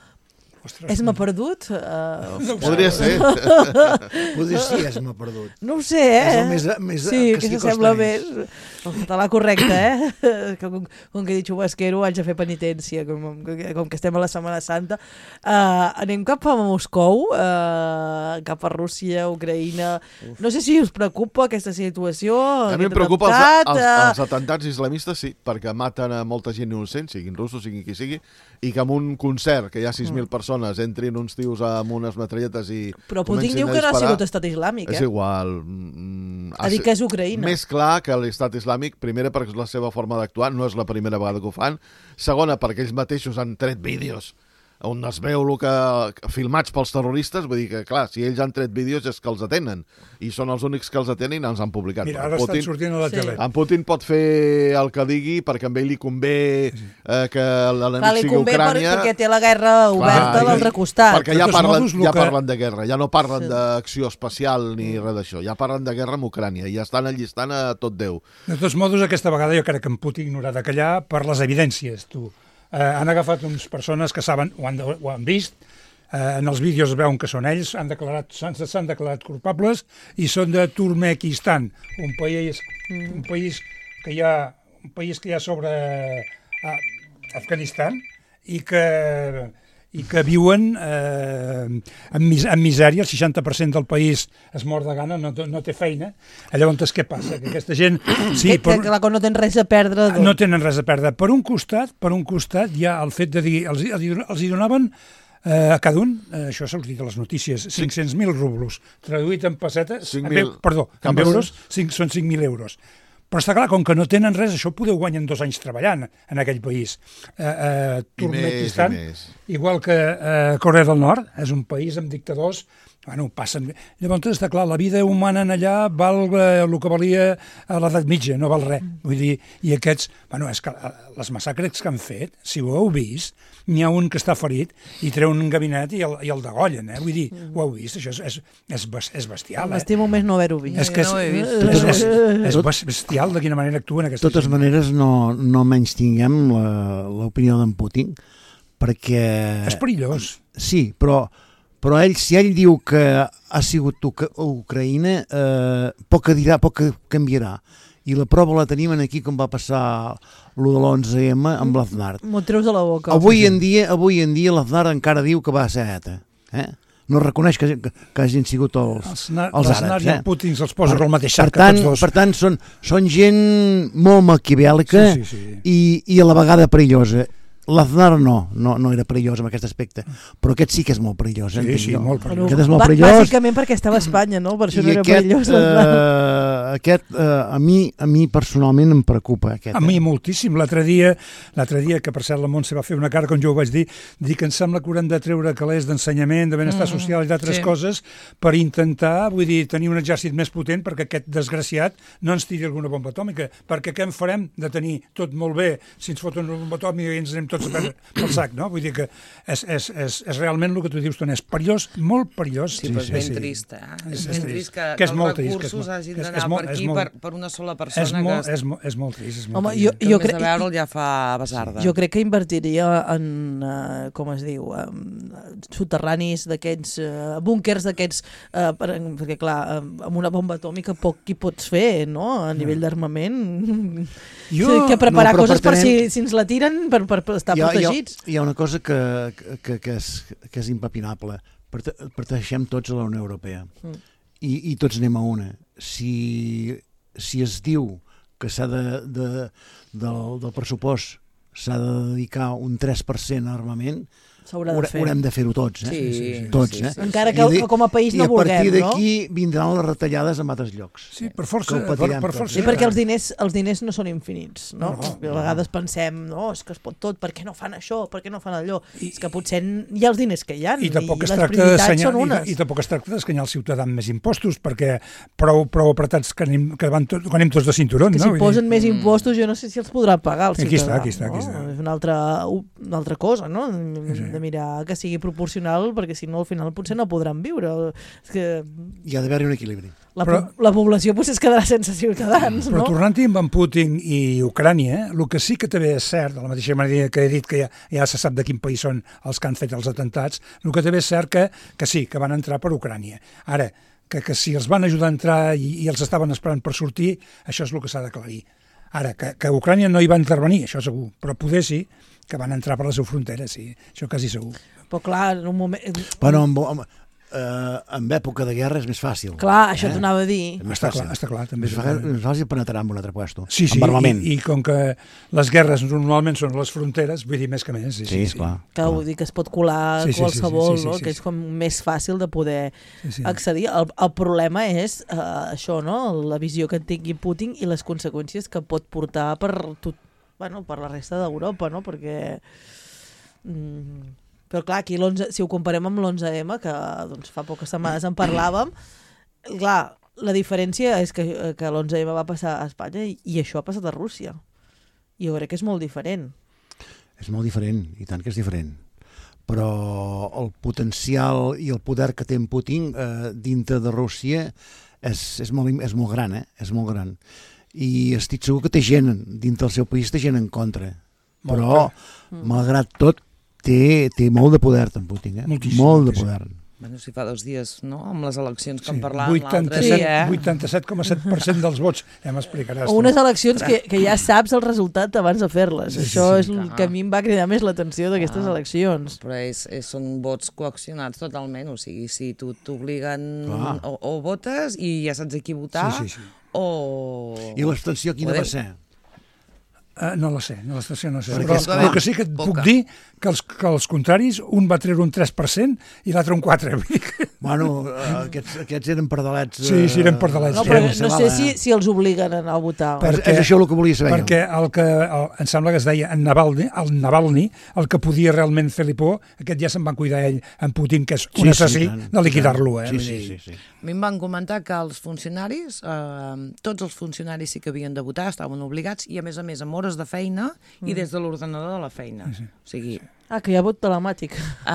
Ostres, És m'ha perdut? Uh, Podria ser. Podria ser, es m'ha perdut. no ho sé, eh? És el més, més Sí, que, sí s'assembla costa més. El català correcte, eh? Que com, com que he dit xubasquero, haig de fer penitència, com, com, com que estem a la Setmana Santa. Uh, anem cap a Moscou, uh, cap a Rússia, Ucraïna. No sé si us preocupa aquesta situació. A mi em aquest preocupa els, atemptat, els, eh? els atentats islamistes, sí, perquè maten a molta gent innocent, siguin russos, siguin qui sigui, i que en un concert que hi ha sis mil persones entrin uns tios amb unes metralletes i Però Putin comencin diu a que no ha disparar, sigut estat islàmic, és eh? igual. Mm, Ha dit que és Ucraïna. Més clar que l'estat islàmic, primera perquè és la seva forma d'actuar, no és la primera vegada que ho fan, segona perquè ells mateixos han tret vídeos on es veu el que, filmats pels terroristes, vull dir que, clar, si ells han tret vídeos és que els atenen, i són els únics que els atenen i els han publicat. Mira, ara Putin, estan sortint a la Sí. tele. en Putin pot fer el que digui perquè a ell li convé eh, que Clar, l'enemic li sigui convé per, Ucrània. perquè té la guerra oberta Clar, a l'altre costat. Perquè ja De tots parlen, modos, lo ja que- parlen de guerra, ja no parlen Sí. d'acció especial ni res d'això, ja parlen de guerra amb Ucrània i ja estan allistant a tot Déu. De tots modos, aquesta vegada jo crec que en Putin haurà de callar per les evidències, tu. Eh, han agafat unes persones que saben, ho han, de, ho han vist, eh, en els vídeos es veuen que són ells, han declarat, s'han s'han declarat culpables i són de Turkmenistan, un país, mm. un país que hi ha un país que hi ha sobre eh, Afganistan i que i que viuen eh, en, mis en misèria, el seixanta per cent del país es mor de gana, no, no té feina. Llavors, què passa? Que aquesta gent... Sí, que, que, que no tenen res a perdre. Doncs. no tenen res a perdre. Per un costat, per un costat hi ha el fet de dir... Els, els hi donaven eh, a cada un, eh, això s'ha sortit a les notícies, cinc-cents mil rublos, traduït en pessetes, cinc en, mil perdó, en capes. euros, cinc, són cinc mil euros. Però està clar, com que no tenen res, això podeu guanyar en dos anys treballant en aquell país. Eh, eh, Turkmenistan, I més, i més. igual que eh, Corea del Nord, és un país amb dictadors, bueno, passen... Llavors, està clar, la vida humana en allà val eh, el que valia a l'edat mitja, no val res. Vull dir, i aquests... Bueno, és que eh, les massacres que han fet, si ho heu vist, n'hi ha un que està ferit i treu un gabinet i el, i el degollen, eh? Vull dir, ho heu vist? Això és, és, és, bes- és bestial, eh? M'estimo més no haver-ho vist. És que és, no ho he vist. és, és, és, és bestial de quina manera actuen De aquestes totes gent. maneres, no, no menys tinguem l'opinió d'en Putin, perquè... És perillós. Sí, però, però ell, si ell diu que ha sigut Uc Ucraïna, eh, poc que dirà, poc que canviarà. I la prova la tenim aquí com va passar lo de l'onze eme amb l'Aznar. M'ho treus a la boca. Avui en dia, avui en dia l'Aznar encara diu que va ser ETA. Eh? No reconeix que, que, que hagin sigut els, Els, na- els els àrabs. i el Eh? Putin se'ls posa Per- al mateix Per sac que tant, tots dos. per tant són, són gent molt maquiavèlica Sí, sí, sí. I, i a la vegada perillosa. L'Aznar no, no, no era perillós en aquest aspecte, però aquest sí que és molt perillós. Eh? Sí, entenc sí, jo. molt Bueno, perillós. Aquest és molt bà- perillós. Bàsicament perquè estava a Espanya, no? Per això I no era aquest, perillós. eh, aquest eh, a, mi, a mi personalment em preocupa. Aquest, A mi eh? moltíssim. L'altre dia, l'altre dia, que per cert la Montse va fer una carta, com jo ho vaig dir, dir que em sembla que haurem de treure calés d'ensenyament, de benestar Mm, social i d'altres sí. coses per intentar, vull dir, tenir un exèrcit més potent perquè aquest desgraciat no ens tiri alguna bomba atòmica. Perquè què en farem de tenir tot molt bé si ens foten una bomba atòmica i ens anem tots a perdre pel sac, no? Vull dir que és, és, és, és realment el que tu dius, Toni, és perillós, molt perillós. Sí, però és ben trist, eh? És- És és ben trist. trist que, Que que és els molt trist, que és recursos molt- hagin és- d'anar és molt- per és aquí molt- per, per una sola És persona molt, que, és, mo- és molt trist. És molt Home, trist. jo, que jo només crec... de veure'l ja fa basarda. Jo crec que invertiria en, uh, com es diu, um, soterranis d'aquests, uh, búnkers d'aquests, uh, per, perquè clar, uh, amb una bomba atòmica poc hi pots fer, no?, a nivell d'armament. Jo- que preparar no, però coses per si, pretenem- si ens la tiren per, per, per estar hi ha, protegits. Hi ha, hi ha una cosa que, que, que, és, que és impepinable. Perte- Perteixem tots a la Unió Europea Mm. I, i tots anem a una. Si, si es diu que s'ha de, de, del, del pressupost s'ha de dedicar un tres per cent a armament, S'haurà de haure- fer. haurem de fer-ho tots, eh? Sí, sí, sí, tots, sí, eh? sí. Encara que I di- com a país no I a partir vulguem, no? d'aquí vindran les retallades en altres llocs. Sí, per força. Que ho Per, patirem per tots. força. Sí, perquè els diners, els diners no són infinits, no? No, no, a vegades pensem, no, és que es pot tot, per què no fan això, per què no fan allò? I- és que potser hi ha els diners que hi ha, I tampoc, i es les tracta prioritats d'assenyar, són i, unes. i tampoc es tracta d'escanyar al ciutadà amb més impostos, perquè prou, prou apretats que anem, que van tot, que anem tots de cinturons, que no? si Vull posen dir, més impostos, jo no sé si els podrà pagar el Aquí està, ciutadà. aquí està, aquí no? està. És una altra, una altra cosa, no? De, Sí. de mirar que sigui proporcional, perquè si no, al final potser no podran viure. És que Hi ha d'haver-hi un equilibri. la, Però- po- la població potser es quedarà sense ciutadans, Però no? tornant-hi amb en Putin i Ucrània, el que sí que també és cert, de la mateixa manera que he dit que ja, ja se sap de quin país són els que han fet els atentats, el que també és cert que, que sí, que van entrar per Ucrània. Ara, que, que si els van ajudar a entrar i, i els estaven esperant per sortir, això és el que s'ha d'aclarir. Ara, que, que Ucrània no hi va intervenir, això segur, però poder sí que van entrar per la seva frontera, sí, això quasi segur. Però clar, en un moment... Bueno, en, en, eh, en època de guerra és més fàcil. Clar, això Eh? t'anava a dir. És més Està fàcil. clar, està clar, també És és fa- veritat. és fàcil penetrar en un altre puesto. Sí, sí, amb armament. i, i com que les guerres normalment són a les fronteres, vull dir més que més. Sí, Sí, esclar. Que vull dir que es pot colar Sí, sí, sí, qualsevol, sí, sí, sí, no? sí, que sí. és com més fàcil de poder Sí, sí. accedir. El, el problema és uh, això, no? La visió que tingui Putin i les conseqüències que pot portar per, tot, bueno, per la resta d'Europa, no? Perquè mm, Però clar, aquí si ho comparem amb l'onze eme, que doncs, fa poques setmanes en parlàvem, clar, la diferència és que, que l'onze eme va passar a Espanya i, i això ha passat a Rússia. I jo crec que és molt diferent. És molt diferent, i tant que és diferent. Però el potencial i el poder que té en Putin eh, dintre de Rússia és, és, molt, és molt gran, eh? És molt gran. I estic segur que té gent, dintre del seu país té gent en contra. Però, mm. malgrat tot, té, té molt de poder, en Putin, eh? Moltíssim, molt de moltíssim. Bueno, poder. si fa dos dies, no?, amb les eleccions que Sí, en parlàvem l'altre dia, eh? vuitanta-set coma set per cent dels vots, ja m'explicaràs. O unes eleccions que, que ja saps el resultat abans de fer-les. Sí, sí, Això sí, és el que a mi em va cridar més l'atenció d'aquestes Ah. eleccions. Però és, és, són vots coaccionats totalment, o sigui, si tu t'obliguen Clar. o, o votes i ja saps a qui votar, Sí, sí, sí. o... I l'abstenció quina Podeu- va ser? Uh, no la sé, no l'estació no sé. Perquè Però és el clar, que sí que et poca. puc dir que els, que els contraris, un va treure un tres per cent i l'altre un quatre per cent. Bueno, eh, aquests, aquests eren pardalets. Eh, Sí, sí, eren pardalets. No, Sí, però sí, no sé si, si els obliguen a anar a votar. Per- És, perquè- és això el que volia saber Perquè el que, el, em sembla que es deia en Navalny, el Navalny, el que podia realment fer-li por, aquest ja se'n van cuidar ell, en Putin, que és jo. un assassí, tant, de liquidar-lo. Eh? Sí, Vull sí, dir, sí, sí. A mi em van comentar que els funcionaris, eh, tots els funcionaris sí que havien de votar, estaven obligats, i a més a més amb hores de feina Mm. i des de l'ordenador de la feina. O sigui, Ah, que hi ha vot telemàtic.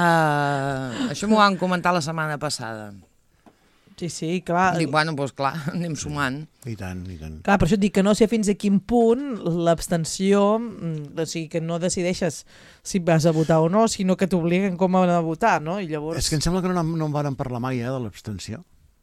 eh, això m'ho van comentar la setmana passada. Sí, sí, clar. Dic, bueno, doncs clar, anem sumant. I tant, i tant. Clar, per això et dic que no sé fins a quin punt l'abstenció, mm, o sigui, que no decideixes si vas a votar o no, sinó que t'obliguen com a votar, no? I llavors... És que em sembla que no, no en varen parlar mai, eh, de l'abstenció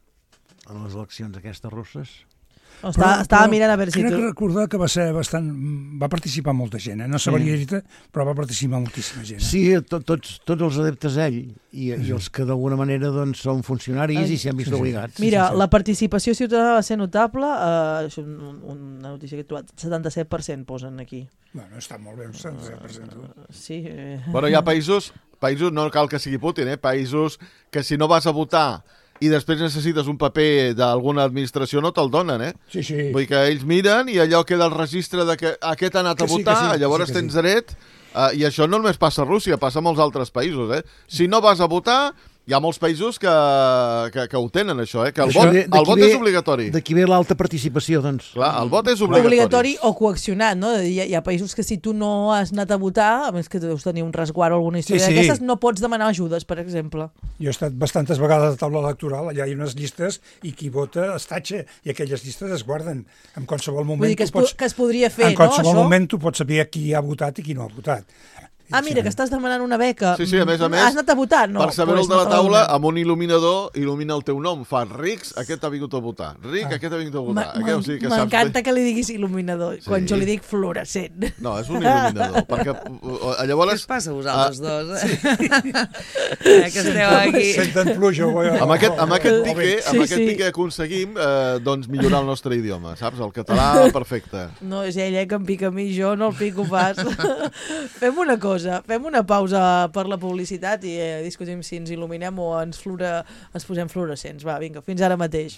en les eleccions aquestes russes. No, estava, estava mirant a veure si crec tu... recordar que va ser bastant... Va participar molta gent, eh? No sabria dir-te, però va participar moltíssima gent. Eh? Sí, to, tots, tots els adeptes a ell i, i els que d'alguna manera doncs, són funcionaris i s'hi han vist Sí, sí. obligats. Mira, sí, sí. la participació ciutadana va ser notable, eh, això, un, una notícia que he trobat, setanta-set per cent posen aquí. Bueno, està molt bé, un setanta per cent. Sí, eh... Bueno, hi ha països, països, no cal que sigui Putin, eh? Països que si no vas a votar i després necessites un paper d'alguna administració no te'l donen, eh? Sí, sí. Vull dir que ells miren i allò queda el registre de que aquest ha anat Que a sí, votar, que sí, que llavors sí, que tens sí. dret, uh, i això no només passa a Rússia, passa a molts altres països, eh? Si no vas a votar, hi ha molts països que, que, que ho tenen, això, eh? Que el Això vot, de- el d'aquí vot ve- és obligatori. D'aquí ve l'alta participació, doncs. Clar, el vot és obligatori. obligatori o coaccionat, no? Hi ha, hi ha països que si tu no has anat a votar, a més que deus tenir un resguard o alguna història Sí, sí. d'aquestes, no pots demanar ajudes, per exemple. Jo he estat bastantes vegades a taula electoral, allà hi ha unes llistes i qui vota es tatxa i aquelles llistes es guarden. En qualsevol moment Vull dir que es, tu pots, po- que es podria fer, en no, qualsevol això? moment tu pots saber qui ha votat i qui no ha votat. Ah, mira, que estàs demanant una beca. Sí, sí, a més a Mm, més, Has anat a votar? No. per saber-ho pues de la no te taula, donen. amb un il·luminador, il·lumina el teu nom. Fa Rics, aquest ha vingut a votar. Ric, Ah. aquest ha vingut a Ma- votar. Aquest, o sigui que saps- M'encanta que li diguis il·luminador, Sí. quan jo li dic fluorescent. No, és un il·luminador, perquè uh, uh, Què llavors... us passa a vosaltres Ah, dos? Eh? eh, que esteu aquí... Senten pluja o... Amb aquest, amb aquest o- o pique, vent. amb Sí, aquest sí. pique aconseguim eh, doncs millorar el nostre idioma, saps? El català, perfecte. No, és ell eh, que em pica a mi, jo no el pico pas. Fem una cosa, fem una pausa per la publicitat i eh, discutim si ens il·luminem o ens, flora, ens posem fluorescents. Va, vinga, fins ara mateix.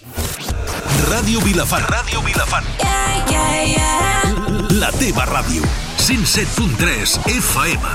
Ràdio Vilafant. Ràdio Vilafant. Yeah, yeah, yeah. La teva ràdio. cent set punt tres F M.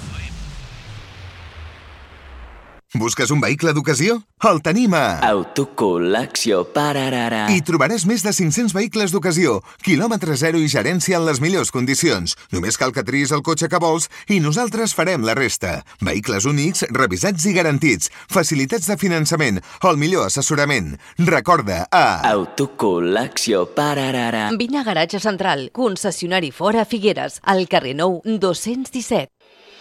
Busques un vehicle d'ocasió? El tenim a... Autocol·lecció Pararara. Hi trobaràs més de cinc-cents vehicles d'ocasió, quilòmetre zero i gerència en les millors condicions. Només cal que triïs el cotxe que vols i nosaltres farem la resta. Vehicles únics, revisats i garantits, facilitats de finançament, el millor assessorament. Recorda a... Autocol·lecció Pararara. Vine a Garatge Central, concessionari Fora Figueres, al carrer Nou dos-cents disset.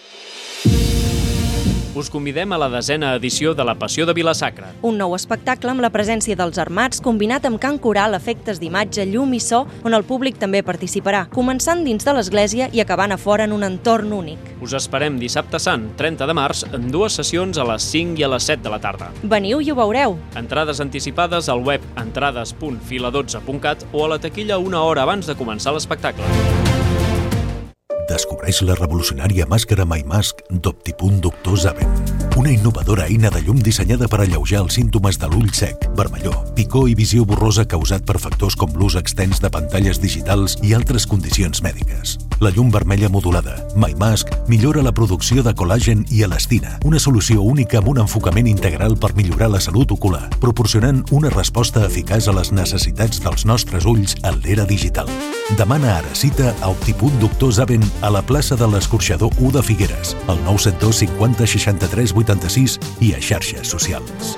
Us convidem a la desena edició de la Passió de Vila-sacra. Un nou espectacle amb la presència dels armats combinat amb cant coral, efectes d'imatge, llum i so, on el públic també participarà, començant dins de l'església i acabant a fora en un entorn únic. Us esperem dissabte sant, trenta de març, en dues sessions a les cinc i a les set de la tarda. Veniu i ho veureu. Entrades anticipades al web entrades punt fila dotze punt cat o a la taquilla una hora abans de començar l'espectacle. Descobreix la revolucionària màscara MyMask d'Optipunt Doctor Zaven. una innovadora eina de llum dissenyada per alleujar els símptomes de l'ull sec, vermellor, picor i visió borrosa causat per factors com l'ús extens de pantalles digitals i altres condicions mèdiques. La llum vermella modulada, MyMask, millora la producció de col·làgen i elastina, una solució única amb un enfocament integral per millorar la salut ocular, proporcionant una resposta eficaç a les necessitats dels nostres ulls en l'era digital. Demana ara cita a Optipunt Doctor Zaven a la plaça de l'Escorxador u de Figueres, al nou set dos cinquanta seixanta-tres vuitanta-sis i a xarxes socials.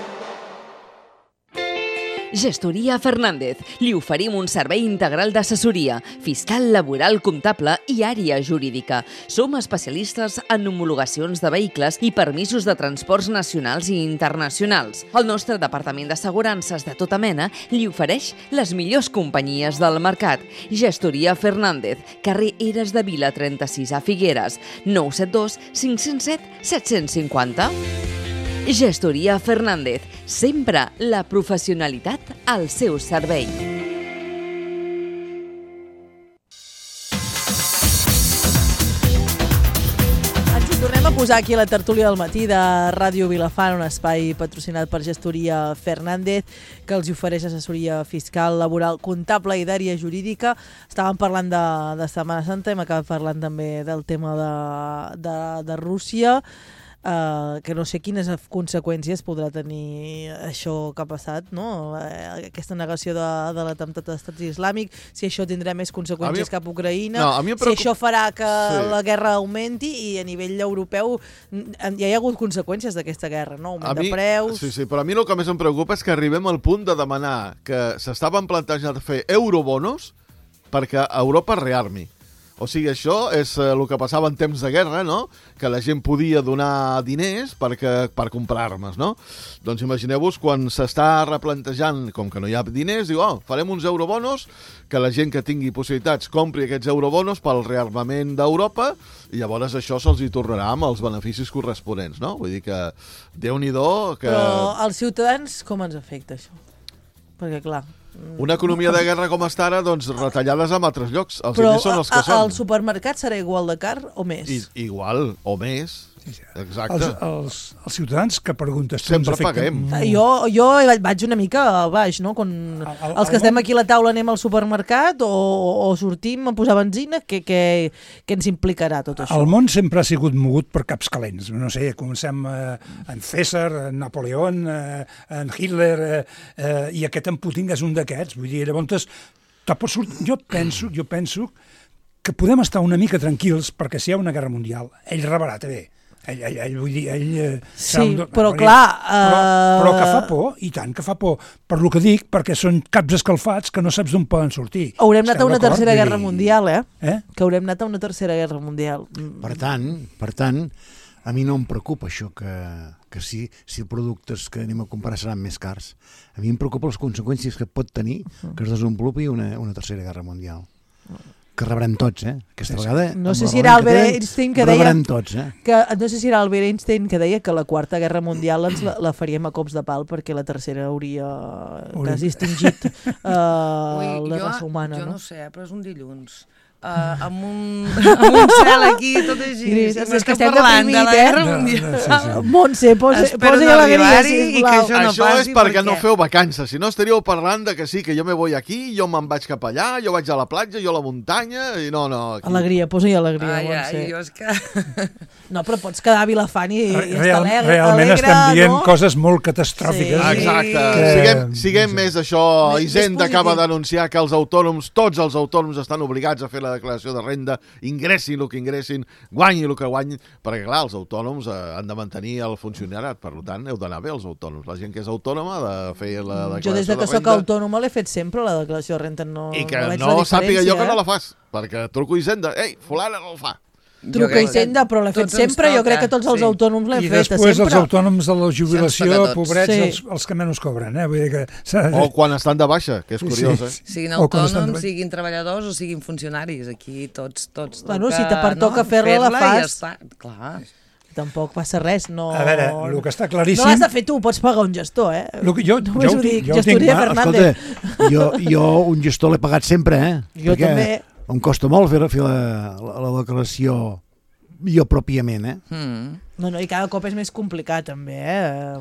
Gestoria Fernández. Li oferim un servei integral d'assessoria, fiscal, laboral, comptable i àrea jurídica. Som especialistes en homologacions de vehicles i permisos de transports nacionals i internacionals. El nostre departament d'assegurances de tota mena li ofereix les millors companyies del mercat. Gestoria Fernández, carrer Eres de Vila trenta-sis a Figueres, nou set dos cinc zero set set cinquanta. Gestoria Fernández, sempre la professionalitat al seu servei. Ens tornem a posar aquí a la tertúlia del matí de Ràdio Vilafant, un espai patrocinat per Gestoria Fernández, que els ofereix assessoria fiscal, laboral, comptable i d'àrea jurídica. Estàvem parlant de, de Setmana Santa, hem acabat parlant també del tema de, de, de Rússia. Uh, que no sé quines conseqüències podrà tenir això que ha passat, no? Uh, aquesta negació de, de l'atemptat de l'Estat Islàmic, si això tindrà més conseqüències mi... cap a Ucraïna, no, a preocup... si això farà que sí. la guerra augmenti i a nivell europeu ja hi ha hagut conseqüències d'aquesta guerra, no? Augment mi... de preus... Sí, sí, però a mi el que més em preocupa és que arribem al punt de demanar que s'estaven plantejant fer eurobonos perquè Europa rearmi. O sigui, això és el que passava en temps de guerra, no? Que la gent podia donar diners perquè, per comprar armes, no? Doncs imagineu-vos quan s'està replantejant, com que no hi ha diners, diu, oh, farem uns eurobonos, que la gent que tingui possibilitats compri aquests eurobonos pel rearmament d'Europa i llavors això se'ls hi tornarà amb els beneficis corresponents, no? Vull dir que Déu-n'hi-do que... Però als ciutadans com ens afecta això? Perquè, clar... Una economia de guerra com està ara, doncs retallades en altres llocs. Els Però diners són els que a, són. al supermercat serà igual de car o més? I, igual, o més. Exacte. Els, els, els ciutadans que preguntes... Sempre paguem. Jo, jo vaig una mica a baix, no? Quan el, el, els que estem aquí a la taula anem al supermercat o, o sortim a posar benzina, què que, que ens implicarà tot això? El món sempre ha sigut mogut per caps calents. No sé, comencem eh, en César, en Napoleó, eh, en Hitler, eh, eh, i aquest en Putin és un d'aquests. Vull dir, llavors, jo penso, jo penso que podem estar una mica tranquils perquè si hi ha una guerra mundial, ell rebrà també. Ell, ell, ell, vull dir, ell... Sí, un... però clar... Però, uh... però que fa por, i tant que fa por, per lo que dic, perquè són caps escalfats que no saps d'on poden sortir. Haurem anat a una tercera guerra mundial, eh? eh? Que haurem anat a una tercera guerra mundial. Per tant, per tant, a mi no em preocupa això, que, que si, si productes que anem a comprar seran més cars. A mi em preocupa les conseqüències que pot tenir que es desenvolupi una, una tercera guerra mundial. Que rebrem tots, eh? Aquesta vegada... No sé si era Albert Einstein que deia... tots, eh? Que, no sé si era Albert Einstein que deia que la quarta guerra mundial ens la, la faríem a cops de pal perquè la tercera hauria quasi extingit uh, la raça humana. Jo no? no sé, però és un dilluns. Uh, amb, un, amb un cel aquí tot així. Gris, és que estem deprimit, de la guerra mundial. No, no, sí, sí. Montse, posa, posa alegria, sisplau. I que això no això passi és perquè, perquè no feu vacances. Si no estaríeu parlant de que sí, que jo me voy aquí, jo me'n vaig cap allà, jo vaig a la platja, jo a la muntanya, i no, no. Aquí. Alegria, posa-hi alegria, ai, Montse. ai, jo és que... No, però pots quedar a Vilafant i, i estar Real, alegre. Realment alegre, estem dient no? coses molt catastròfiques. Sí. Exacte. Que... Siguem, siguem més això. Més, Hisenda més acaba d'anunciar que els autònoms, tots els autònoms estan obligats a fer la declaració de renda, ingressin el que ingressin, guanyin el que guanyin, perquè clar, els autònoms eh, han de mantenir el funcionariat, per tant heu d'anar bé els autònoms. La gent que és autònoma ha de fer la declaració de renda. Jo des de que soc autònoma l'he fet sempre, la declaració de renda. No, I que no, no, no sàpiga jo que no eh? la fas, perquè truco a Hisenda, ei, fulana no el fa. Truca a Hisenda, però l'he fet sempre, jo crec que tots els sí. autònoms l'hem fet sempre. I després els autònoms de la jubilació, pobrets, sí. els, els que menys cobren. Eh? Vull dir que... O quan estan de baixa, que és curiós. Sí. Eh? Siguin autònoms, siguin treballadors o siguin funcionaris. Aquí tots, tots bueno, toca, si te pertoca no? fer-la, la fas. Ja clar. Tampoc passa res, no... A veure, el que està claríssim... No l'has de fer tu, pots pagar un gestor, eh? Lo que jo, no jo, ho dic, jo Gestoria tinc... Fernández. Escolta, jo, jo un gestor l'he pagat sempre, eh? Jo Perquè també. em costa molt fer, fer la, la, la declaració jo pròpiament, eh? Mm. No, no, i cada cop és més complicat, també, eh?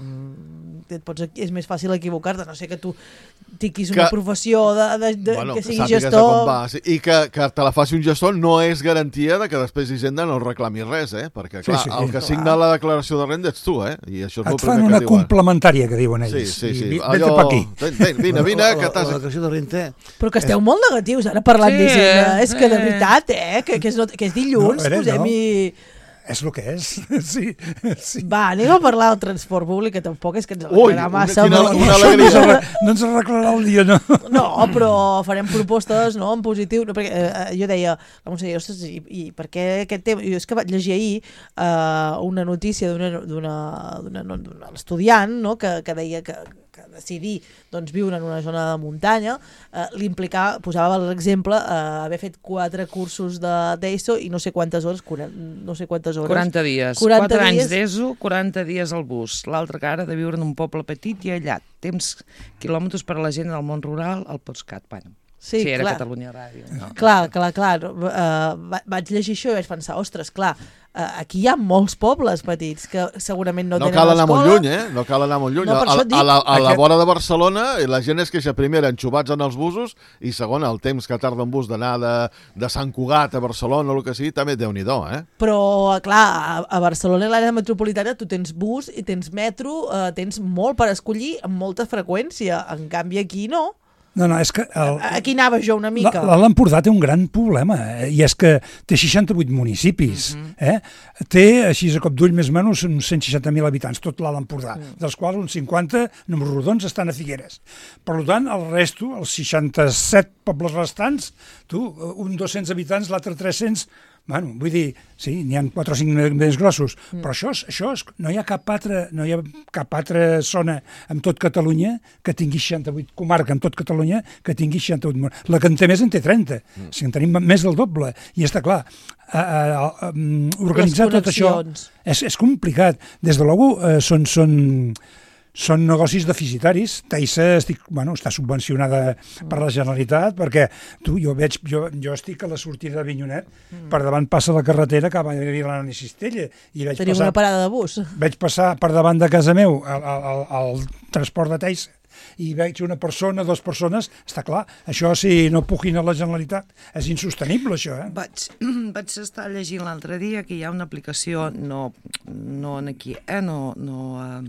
Et pots, és més fàcil equivocar-te, no sé que tu tiquis una Que- professió de, de, de, Bueno, que sigui sàpigues gestor... a com va. Sí, I que, que te la faci un gestor no és garantia de que després Hisenda no reclami res, eh? Perquè, clar, Sí, sí. el que signa la declaració de renda ets tu, eh? I això és el Et fan primer una que diuen. complementària, que diuen Sí, ells. sí, sí. I, vete pa aquí. Vine, vine, vine, La- que la- t'has... La declaració de renta... Però que esteu molt negatius ara parlant Sí, d'Hisenda. És que de eh. veritat, eh? Que, que, és, no, que és dilluns, No, a veure, posem-hi... És el que és. Sí, sí. Va, anem a parlar del transport públic, que tampoc és que ens Ui, alegrarà una- massa. quina- però- una Això no ens alegria. arre- no ens arreglarà el dia, no. No, però farem propostes, no?, en positiu. No, perquè eh, jo deia, la consellera, ostres, i, i per què aquest tema? Jo és que vaig llegir ahir eh, una notícia d'una d'una d'una no, d'una estudiant, no?, que, que deia que, que decidir doncs, viure en una zona de muntanya eh, l'implicava, posava l'exemple, eh, haver fet quatre cursos de d'ESO i no sé quantes hores, quaranta, no sé quantes hores. quaranta dies. quaranta quatre anys dies. d'ESO, quaranta dies al bus. L'altra cara de viure en un poble petit i aïllat. Temps, quilòmetres per a la gent del món rural, al POTSCAT. Bueno, Sí, sí, era clar. Catalunya Ràdio. No? Clar, clar, clar. Uh, vaig llegir això i vaig pensar, ostres, clar, uh, aquí hi ha molts pobles petits que segurament no, No tenen cal anar escola. molt lluny, eh? No cal anar molt lluny. No, per a, això et dic. a, la, a la Aquest- vora de Barcelona la gent es queixa primera enxubats en els busos i segona el temps que tarda un bus d'anar de, de Sant Cugat a Barcelona o el que sigui, també déu-n'hi-do, eh? Però, clar, a, a Barcelona, a l'àrea metropolitana, tu tens bus i tens metro, uh, tens molt per escollir amb molta freqüència. En canvi, aquí no. No, no, és que... El, Aquí anava jo una mica. La- L'Alt Empordà té un gran problema, eh, i és que té seixanta-vuit municipis. Mhm. eh? Té, així a cop d'ull, més o menys, uns cent seixanta mil habitants, tot l'Alt Empordà, Mm. dels quals uns cinquanta números rodons estan a Figueres. Per tant, el resto, els seixanta-set pobles restants, tu, un dos-cents habitants, l'altre tres-cents... Bueno, vull dir, sí, n'hi ha quatre o cinc més grossos, mm. però això, és, això és, no hi ha cap altra, no hi ha cap altra zona en tot Catalunya que tingui seixanta-vuit, comarca en tot Catalunya que tingui seixanta-vuit. mun- La que en té més en té trenta, mm. si en tenim més del doble. I està clar, a, a, a, a, organitzar Les tot això connexions. és, és complicat. Des de logo eh, són... són són negocis deficitaris. Taissa estic, bueno, està subvencionada per la Generalitat perquè tu, jo veig, jo, jo estic a la sortida de Avinyonet, mm. per davant passa la carretera que va a Vilanant i Cistella i veig Tenim passar, una parada de bus. veig passar per davant de casa meu el, el, el, el transport de Taissa i veig una persona, dues persones, està clar, això si no pugina la Generalitat és insostenible, això, eh? Vaig, vaig estar llegint l'altre dia que hi ha una aplicació, no, no en aquí, eh, no, no eh,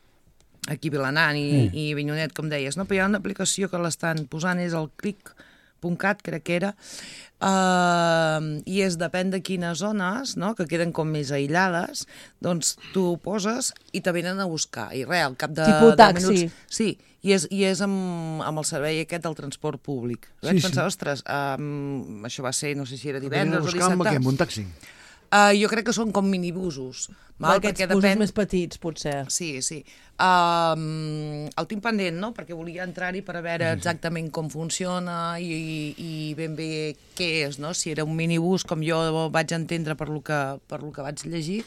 aquí a Vilanant i, Mm. i Avinyonet, com deies, no? Però hi ha una aplicació que l'estan posant, és el clic punt cat, crec que era, uh, i és, depèn de quines zones, no?, que queden com més aïllades, doncs tu ho poses i te venen a buscar, i res, al cap de Tipus deu taxi. minuts... Sí, i és, i és amb, amb el servei aquest del transport públic. Sí, Vaig sí. pensar, ostres, um, això va ser, no sé si era Venen a divendres o buscar amb dissabte. què? Amb un taxi? Uh, jo crec que són com minibusos. Val? Aquests Perquè busos depèn... més petits, potser. Sí, sí. Um, el tinc pendent, no?, perquè volia entrar-hi per a veure exactament com funciona i, i, i ben bé què és, no?, si era un minibús, com jo vaig entendre per lo que, per lo que vaig llegir,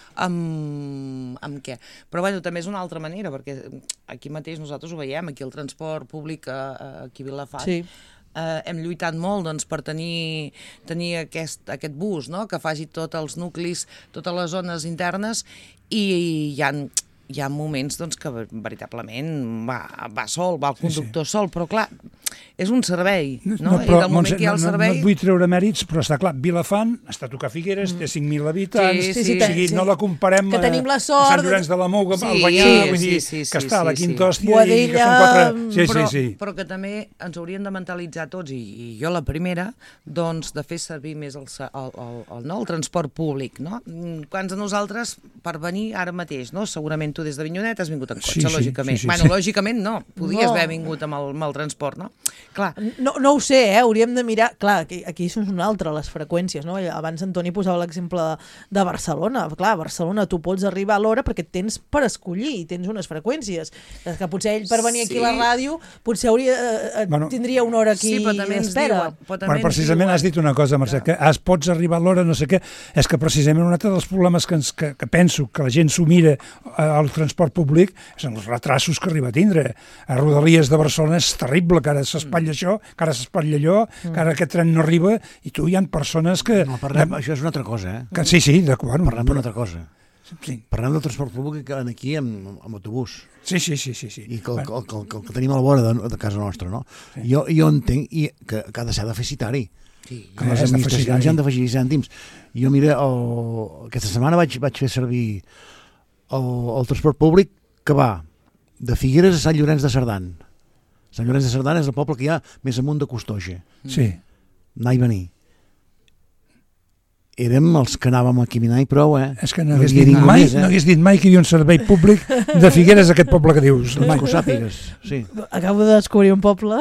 amb, amb què. Però bueno, també és una altra manera, perquè aquí mateix nosaltres ho veiem, aquí el transport públic, eh, aquí a Vilafant, Sí. eh, hem lluitat molt doncs, per tenir, tenir aquest, aquest bus, no?, que faci tots els nuclis, totes les zones internes, i hi ha, hi ha moments doncs, que veritablement va, va sol, va el conductor sí, sí. sol, però clar, és un servei, no? No, I però, del moment Montse, que hi ha el no, no, servei... no et vull treure mèrits, però està clar, Vilafant està a tocar Figueres, mm. té cinc mil habitants, Sí, sí, sí, sí, o sigui, sí. no la comparem Que tenim la a sort Sant Llorenç de la Muga, Sí, al Banyà, sí, vull dir, sí, sí, que està a la sí, sí. quinta hòstia i que Boadella, són quatre... Sí, però, sí, sí. però que també ens haurien de mentalitzar tots, i, i jo la primera, doncs de fer servir més el, el, el, el, no, el transport públic, no? Quants de nosaltres, per venir ara mateix, no? Segurament tu des d'Avinyonet has vingut en cotxe, Sí, sí, lògicament. sí, sí, bueno, sí. lògicament no, podies No. haver vingut amb el, amb el transport, no? Clar, No, no ho sé, eh? Hauríem de mirar... Clar, aquí, aquí són una altra, les freqüències, no? Abans Antoni posava l'exemple de, de Barcelona. Clar, a Barcelona tu pots arribar a l'hora perquè tens per escollir i tens unes freqüències. Que potser ell per venir aquí a la Sí. ràdio potser hauria, eh, Bueno, tindria una hora aquí sí, però també ens d'espera. diuen... Però també Bueno, ens precisament diuen- has dit una cosa, Mercè, que es pots arribar a l'hora, no sé què, és que precisament un altre dels problemes que, ens, que, que penso que la gent s'ho mira al transport públic són els retrasos que arriba a tindre. A Rodalies de Barcelona és terrible, que ara s'espera s'espatlla això, que ara s'espatlla allò, mm. que ara aquest tren no arriba, i tu hi ha persones que... No, parlem, eh, això és una altra cosa, eh? Que, sí, sí, d'acord. Parlem d'una altra cosa. Sí. Parlem del transport públic aquí amb, amb autobús. Sí, sí, sí, sí, sí. I que, bueno. que, que, que, que tenim a la vora de, de casa nostra, no? Sí. Jo, jo entenc i que, que ha de ser deficitari. Sí. Que les administracions han d'afegir cèntims. Jo, mira, el, aquesta setmana vaig, vaig fer servir el, el transport públic que va de Figueres a Sant Llorenç de Cerdà. Sant Llorenç de Cerdà és el poble que hi ha més amunt de Costoja. Sí. Anar i venir. Érem els que anàvem a caminar i prou, eh? És que no hagués, dit, mai, més, eh? no hagués dit mai que hi havia un servei públic de Figueres a aquest poble que dius. Mai. Que ho sàpigues, sí. Acabo de descobrir un poble.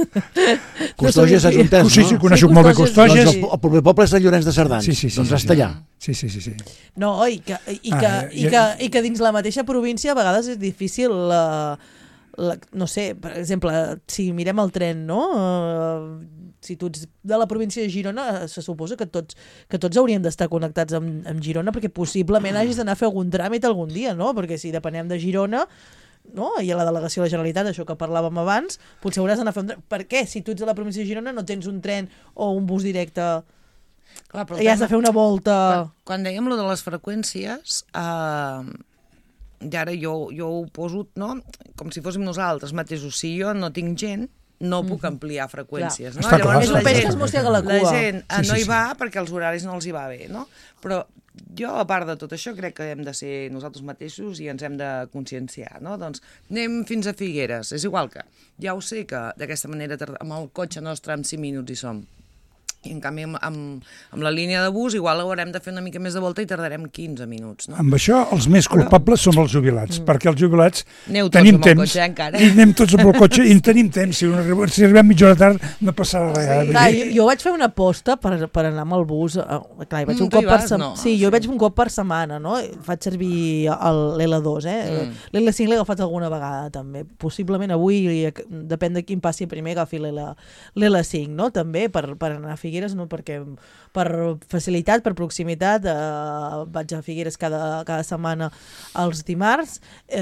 Costoja s'ha juntès, no? Sí, sí, coneixo sí, molt bé Costoja. Doncs el, el proper poble és Sant Llorenç de Cerdà. Sí, sí, sí. Doncs sí, està allà. Sí, sí, sí, sí. No, i que, i, que, ah, i, que, i que dins la mateixa província a vegades és difícil... Uh, la, no sé, per exemple, si mirem el tren, no? Uh, si tu ets de la província de Girona, se suposa que tots, que tots hauríem d'estar connectats amb, amb Girona, perquè possiblement hagis d'anar a fer algun tràmit algun dia, no? Perquè si depenem de Girona, no? I a la delegació de la Generalitat, això que parlàvem abans, potser hauràs d'anar a fer un tren. Per què? Si tu ets de la província de Girona no tens un tren o un bus directe... Clar, però i has de fer una volta... Quan, quan dèiem lo de les freqüències... Eh... i ara jo, jo ho poso, no?, com si fóssim nosaltres mateixos. Si jo no tinc gent, no puc ampliar freqüències. No? Està clar. És un peix que es mossega la cua. La gent sí, sí, no hi sí. va perquè els horaris no els hi va bé, no? Però jo, a part de tot això, crec que hem de ser nosaltres mateixos i ens hem de conscienciar, no? Doncs anem fins a Figueres. És igual que ja ho sé que d'aquesta manera amb el cotxe nostre en cinc minuts hi som. I en canvi amb, amb, amb la línia de bus igual haurem de fer una mica més de volta i tardarem quinze minuts, no? Amb això els més culpables Però... som els jubilats, mm. perquè els jubilats Aneu tenim tots amb temps el cotxe, encara. i anem tots amb el cotxe i tenim temps, si, arribem, si arribem mitja hora tard no passarà res. Sí. Clar, jo, jo vaig fer una aposta per, per anar amb el bus, uh, clar, vaig mm, un cop per vas, no? Sí, jo sí. vaig un cop per setmana, no? Faig servir l'L dos, eh? Mm. L'L cinc l'he agafat alguna vegada també, possiblement avui, depèn de quin passi primer agafi l'L cinc, no? També per, per anar a Figueres, no? Perquè per facilitat, per proximitat, eh, vaig a Figueres cada, cada setmana els dimarts eh,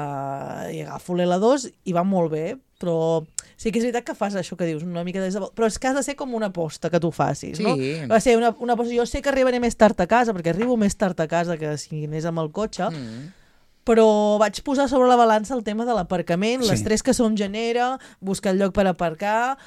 i agafo l'L dos i va molt bé, però sí que és veritat que fas això que dius, una mica des de... Però és que has de ser com una aposta que tu facis, sí. no? Va ser una, una aposta. Jo sé que arribaré més tard a casa, perquè arribo més tard a casa que si anés amb el cotxe, mm. però vaig posar sobre la balança el tema de l'aparcament, sí. l'estrès que això em genera, buscar el lloc per aparcar,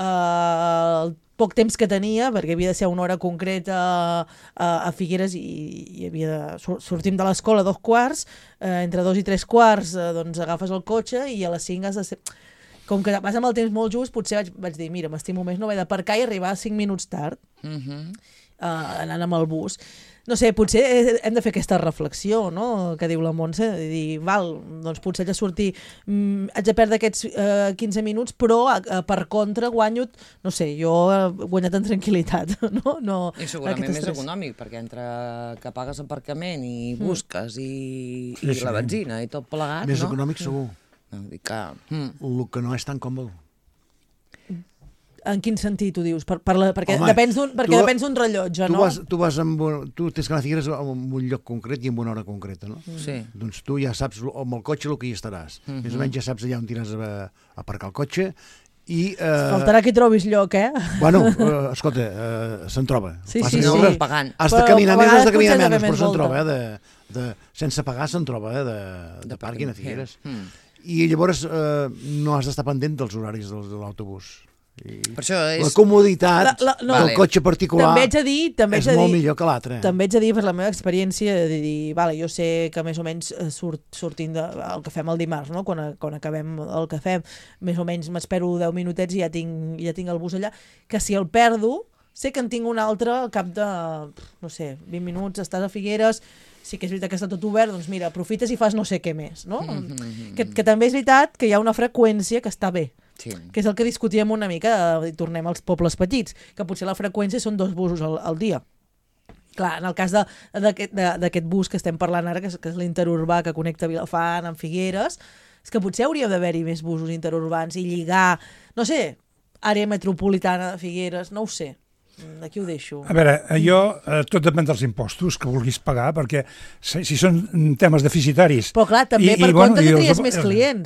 eh, el poc temps que tenia, perquè havia de ser una hora concreta a, a Figueres i, i havia de, sortim de l'escola a dos quarts, eh, entre dos i tres quarts eh, doncs agafes el cotxe i a les cinc has de ser... Com que vas amb el temps molt just, potser vaig, vaig dir, mira, m'estimo més no haver d'aparcar i arribar cinc minuts tard, uh-huh. eh, anant amb el bus. No sé, potser hem de fer aquesta reflexió, no?, que diu la Montse, de dir, val, doncs potser haig de sortir, mm, haig de perdre aquests eh, quinze minuts, però eh, per contra guanyo, no sé, jo he guanyat en tranquil·litat, no? no I segurament més econòmic, perquè entre que pagues aparcament i busques mm. i, i sí, sí. la benzina i tot plegat, més no? Més econòmic segur. No, dic que... Mm. El que no és tan còmode. En quin sentit ho dius? Per, per la, perquè Home, depèns d'un perquè depèns d'un rellotge, tu no? Vas, tu vas amb un, tu tens que anar a Figueres en un lloc concret i en una hora concreta, no? Sí. Doncs tu ja saps amb el cotxe el que hi estaràs. Mm-hmm. Més o menys ja saps allà on tiràs a, a aparcar el cotxe i... Eh, faltarà que trobis lloc, eh? Bueno, eh, escolta, eh, se'n troba. Sí, Passa sí, no, sí. pagant. Has de caminar més, has de caminar menys, però se'n volta. troba, eh? De, de, sense pagar se'n troba, eh? De, de, de pàrquing a Figueres. Mm. I llavors eh, no has d'estar pendent dels horaris del, de l'autobús. I per això és... La comoditat la, la, no, del cotxe particular també haig de dir, també és haig de molt dir, millor que l'altre. També haig de dir, per la meva experiència, de dir, vale, jo sé que més o menys surt, sortint de, el que fem el dimarts, no? quan, quan acabem el que fem, més o menys m'espero deu minutets i ja tinc, ja tinc el bus allà, que si el perdo, sé que en tinc un altre al cap de, no sé, vint minuts, estàs a Figueres, sí que és veritat que està tot obert, doncs mira, aprofites i fas no sé què més, no? Mm-hmm. Que, que també és veritat que hi ha una freqüència que està bé, sí. que és el que discutíem una mica, i tornem als pobles petits, que potser la freqüència són dos busos al, al dia. Clar, en el cas d'aquest bus que estem parlant ara, que és, que és l'interurbà que connecta Vilafant amb Figueres, és que potser hauria d'haver-hi més busos interurbans i lligar, no sé, àrea metropolitana de Figueres, no ho sé. Aquí ho deixo. A veure, jo, eh, tot depèn dels impostos que vulguis pagar, perquè si, si són temes deficitaris... Però clar, també i, per i, compte bueno, tindries els, més clients.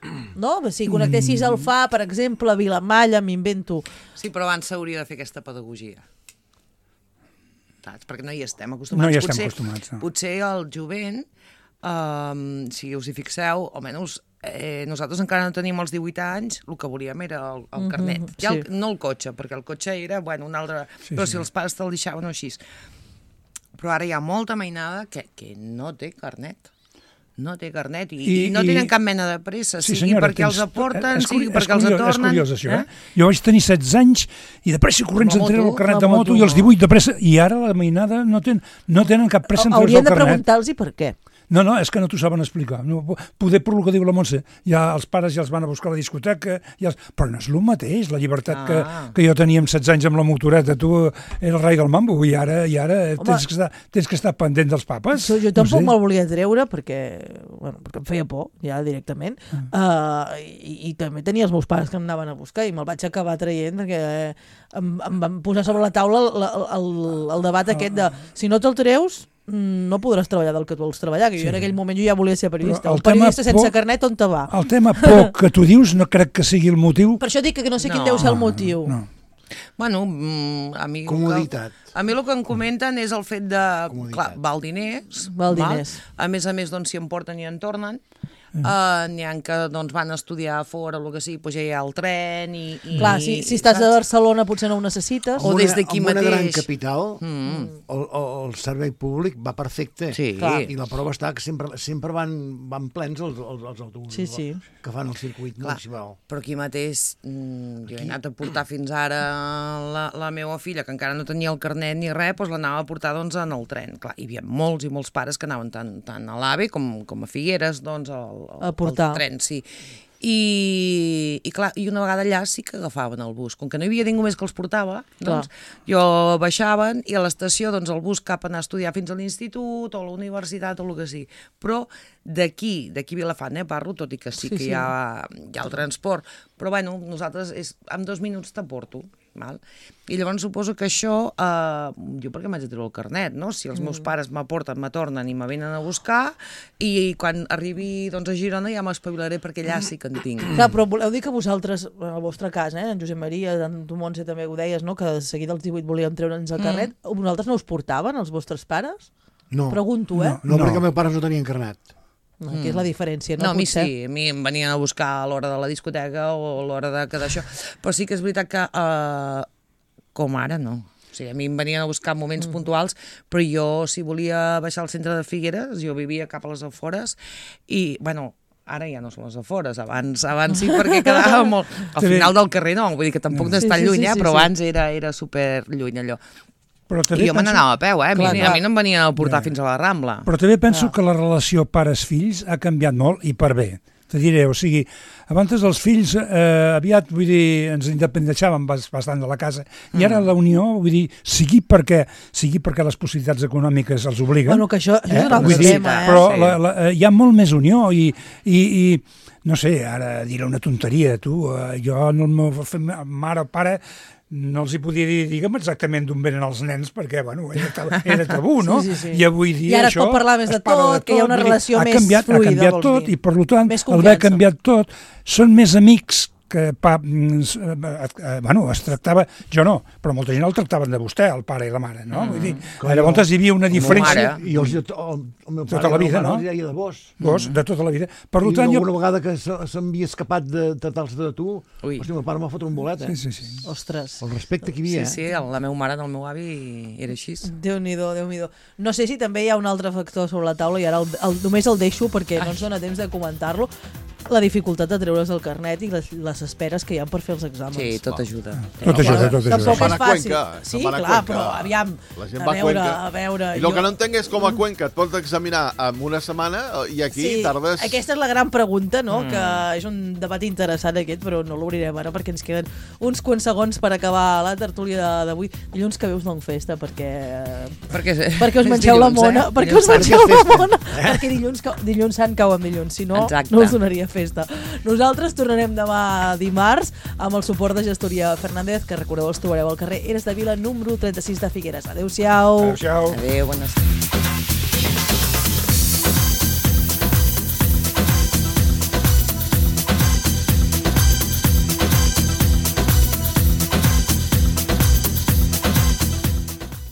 no? Si connectessis el F A, per exemple, a Vilamalla, m'invento. Sí, però abans s'hauria de fer aquesta pedagogia. Saps? Perquè no hi estem acostumats. No hi estem potser, acostumats. No. Potser el jovent, um, si us hi fixeu, almenys eh, nosaltres encara no tenim els divuit anys, el que volíem era el, el carnet. Mm -hmm, ja el, sí. No el cotxe, perquè el cotxe era, bueno, un altre... Sí, però sí. Si els pares te'l deixaven o així. Però ara hi ha molta mainada que, que no té carnet. No té carnet i, I, i no tenen cap mena de pressa, sí, sigui senyora, perquè tens, els aporten, és, sigui perquè curiós, els atornen. És curiós, això, eh? eh? Jo vaig tenir setze anys i de pressa corrents em treu el carnet de moto, moto i els divuit de pressa, i ara la mainada no, ten, no tenen cap pressa en treure el carnet. Haurien de preguntar-los per què. No, no, és que no t'ho saben explicar. No, poder, per el que diu la Montse, ja els pares ja els van a buscar a la discoteca, ja els... però no és el mateix, la llibertat ah. que, que jo tenia amb setze anys amb la motoreta, tu era el rei del mambo, i ara, i ara tens, que estar, tens que estar pendent dels papes. Jo, jo tampoc no me'l volia treure perquè, bueno, perquè em feia por, ja directament, ah. uh, i, i també tenia els meus pares que em anaven a buscar i me'l vaig acabar traient perquè em, em van posar sobre la taula el, el, el, el debat aquest de si no te'l treus no podràs treballar del que tu vols treballar, que sí. Jo en aquell moment jo ja volia ser periodista. Un periodista sense por, carnet, on te va? El tema por que tu dius no crec que sigui el motiu. Per això dic que no sé no. quin deu ser el motiu. No, no. Bueno, a mi... Comoditat. Que, a mi el que em comenten és el fet de... Comoditat. Clar, val diners. Val diners. Val? A més a més, doncs, si em porten i en tornen. Uh, n'hi ha que doncs, van a estudiar fora o el que sigui, doncs ja hi ha el tren i... i clar, si, si estàs saps? A Barcelona potser no ho necessites. O des d'aquí mateix. En una gran capital, mm. el, el servei públic va perfecte. Sí. I la prova està que sempre, sempre van, van plens els, els, els autobusos sí, sí. que fan el circuit municipal. Però aquí mateix, mm, jo he anat a portar fins ara la, la meva filla, que encara no tenia el carnet ni res, doncs l'anava a portar doncs, en el tren. Clar, hi havia molts i molts pares que anaven tant, tant a l'AVE com, com a Figueres, doncs, al a portar. El tren, sí. I, i clar, i una vegada allà sí que agafaven el bus. Com que no hi havia ningú més que els portava, doncs jo baixaven i a l'estació doncs el bus cap a anar a estudiar fins a l'institut o a la universitat o el que sigui. Però d'aquí, d'aquí Vilafant, eh, parlo, tot i que sí, sí que sí. Hi, ha, hi ha el transport. Però bueno, nosaltres és, en dos minuts t'aporto. Val? I llavors suposo que això, eh, jo perquè m'haig de treure el carnet, no? Si els meus pares m'aporten, me tornen i me venen a buscar i quan arribi doncs, a Girona ja m'espavilaré perquè allà sí que en tinc. Clar, però voleu dir que vosaltres, en el vostre cas, eh, en Josep Maria, en tu Montse també ho deies, no? Que de seguida els divuit volíem treure'ns el carnet, mm. vosaltres no us portaven, els vostres pares? No. Pregunto, eh? No, no, no. Perquè els meus pares no tenien carnet. No, aquí és la diferència, no? No, a mi sí, a mi em venien a buscar a l'hora de la discoteca o a l'hora de quedar això, però sí que és veritat que eh, com ara no. O sigui, a mi em venien a buscar en moments mm. puntuals, però jo si volia baixar al centre de Figueres, jo vivia cap a les afores i, bueno, ara ja no són les afores, abans, abans sí perquè quedava molt... Al final del carrer no, vull dir que tampoc no és tan lluny, eh, però abans era, era super lluny allò. Però I jo me n'anava a peu, eh? Clar, a, mi, a mi no em venien a portar yeah. fins a la Rambla. Però també penso ah. que la relació pares-fills ha canviat molt i per bé. Te diré, o sigui, abans els fills eh, aviat, vull dir, ens independentxàvem bastant de la casa mm. i ara la unió, vull dir, sigui perquè, sigui perquè les possibilitats econòmiques els obliguen. Bueno, que això, això eh? és un altre tema, eh? Però sí. la, la, hi ha molt més unió i, i, i no sé, ara diré una tonteria, tu, eh, jo no el meu mare o pare no els hi podia dir, digue'm exactament d'on venen els nens, perquè, bueno, era, tabú, era tabú, no? Sí, sí, sí. I avui dia I ara això... es pot parlar més de tot, de tot, que hi ha una relació dir, més canviat, fluida, ha canviat tot, i per tant, al haver canviat tot, són més amics que pa, eh, bueno, es tractava, jo no, però molta gent el tractaven de vostè, el pare i la mare, no? Mm. Vull dir, llavors hi havia una diferència... I els, el, el meu pare tota la vida, no? Els deia de vos. Vos, de tota la vida. Per I tant, una jo... vegada que s'havia escapat de tratar-los de tu, Ui. Hosti, el meu pare m'ha fotut un bolet, eh? Sí, sí, sí. Ostres. El respecte que hi havia, sí, sí, la meva mare del meu avi era així. Déu-n'hi-do, Déu-n'hi-do. No sé si també hi ha un altre factor sobre la taula i ara el, el, només el deixo perquè Ai. no ens dona temps de comentar-lo. La dificultat de treure's el carnet i les, les esperes que hi ha per fer els exàmens. Sí, tot ajuda. Tot ajuda, tot ajuda. Tampoc és fàcil. Cuenca, sí, clar, però aviam, la gent a va veure, a, a veure... I el jo... que no entenc és com a Cuenca et pots examinar en una setmana i aquí sí, tardes... aquesta és la gran pregunta, no? Mm. Que és un debat interessant aquest, però no l'obrirem ara perquè ens queden uns quants segons per acabar la tertúlia d'avui. Dilluns que veus no en festa, perquè... Perquè, perquè us mengeu dilluns, la mona. Eh? Perquè dilluns us mengeu la mona. Eh? Perquè dilluns, dilluns sant cau amb dilluns, si no, Exacte. no us donaria festa. Nosaltres tornarem demà dimarts amb el suport de Gestoria Fernández, que recordeu, els trobareu al carrer Eres de Vila, número trenta-sis de Figueres. Adéu-siau. Adéu-siau. Adéu, bones nits.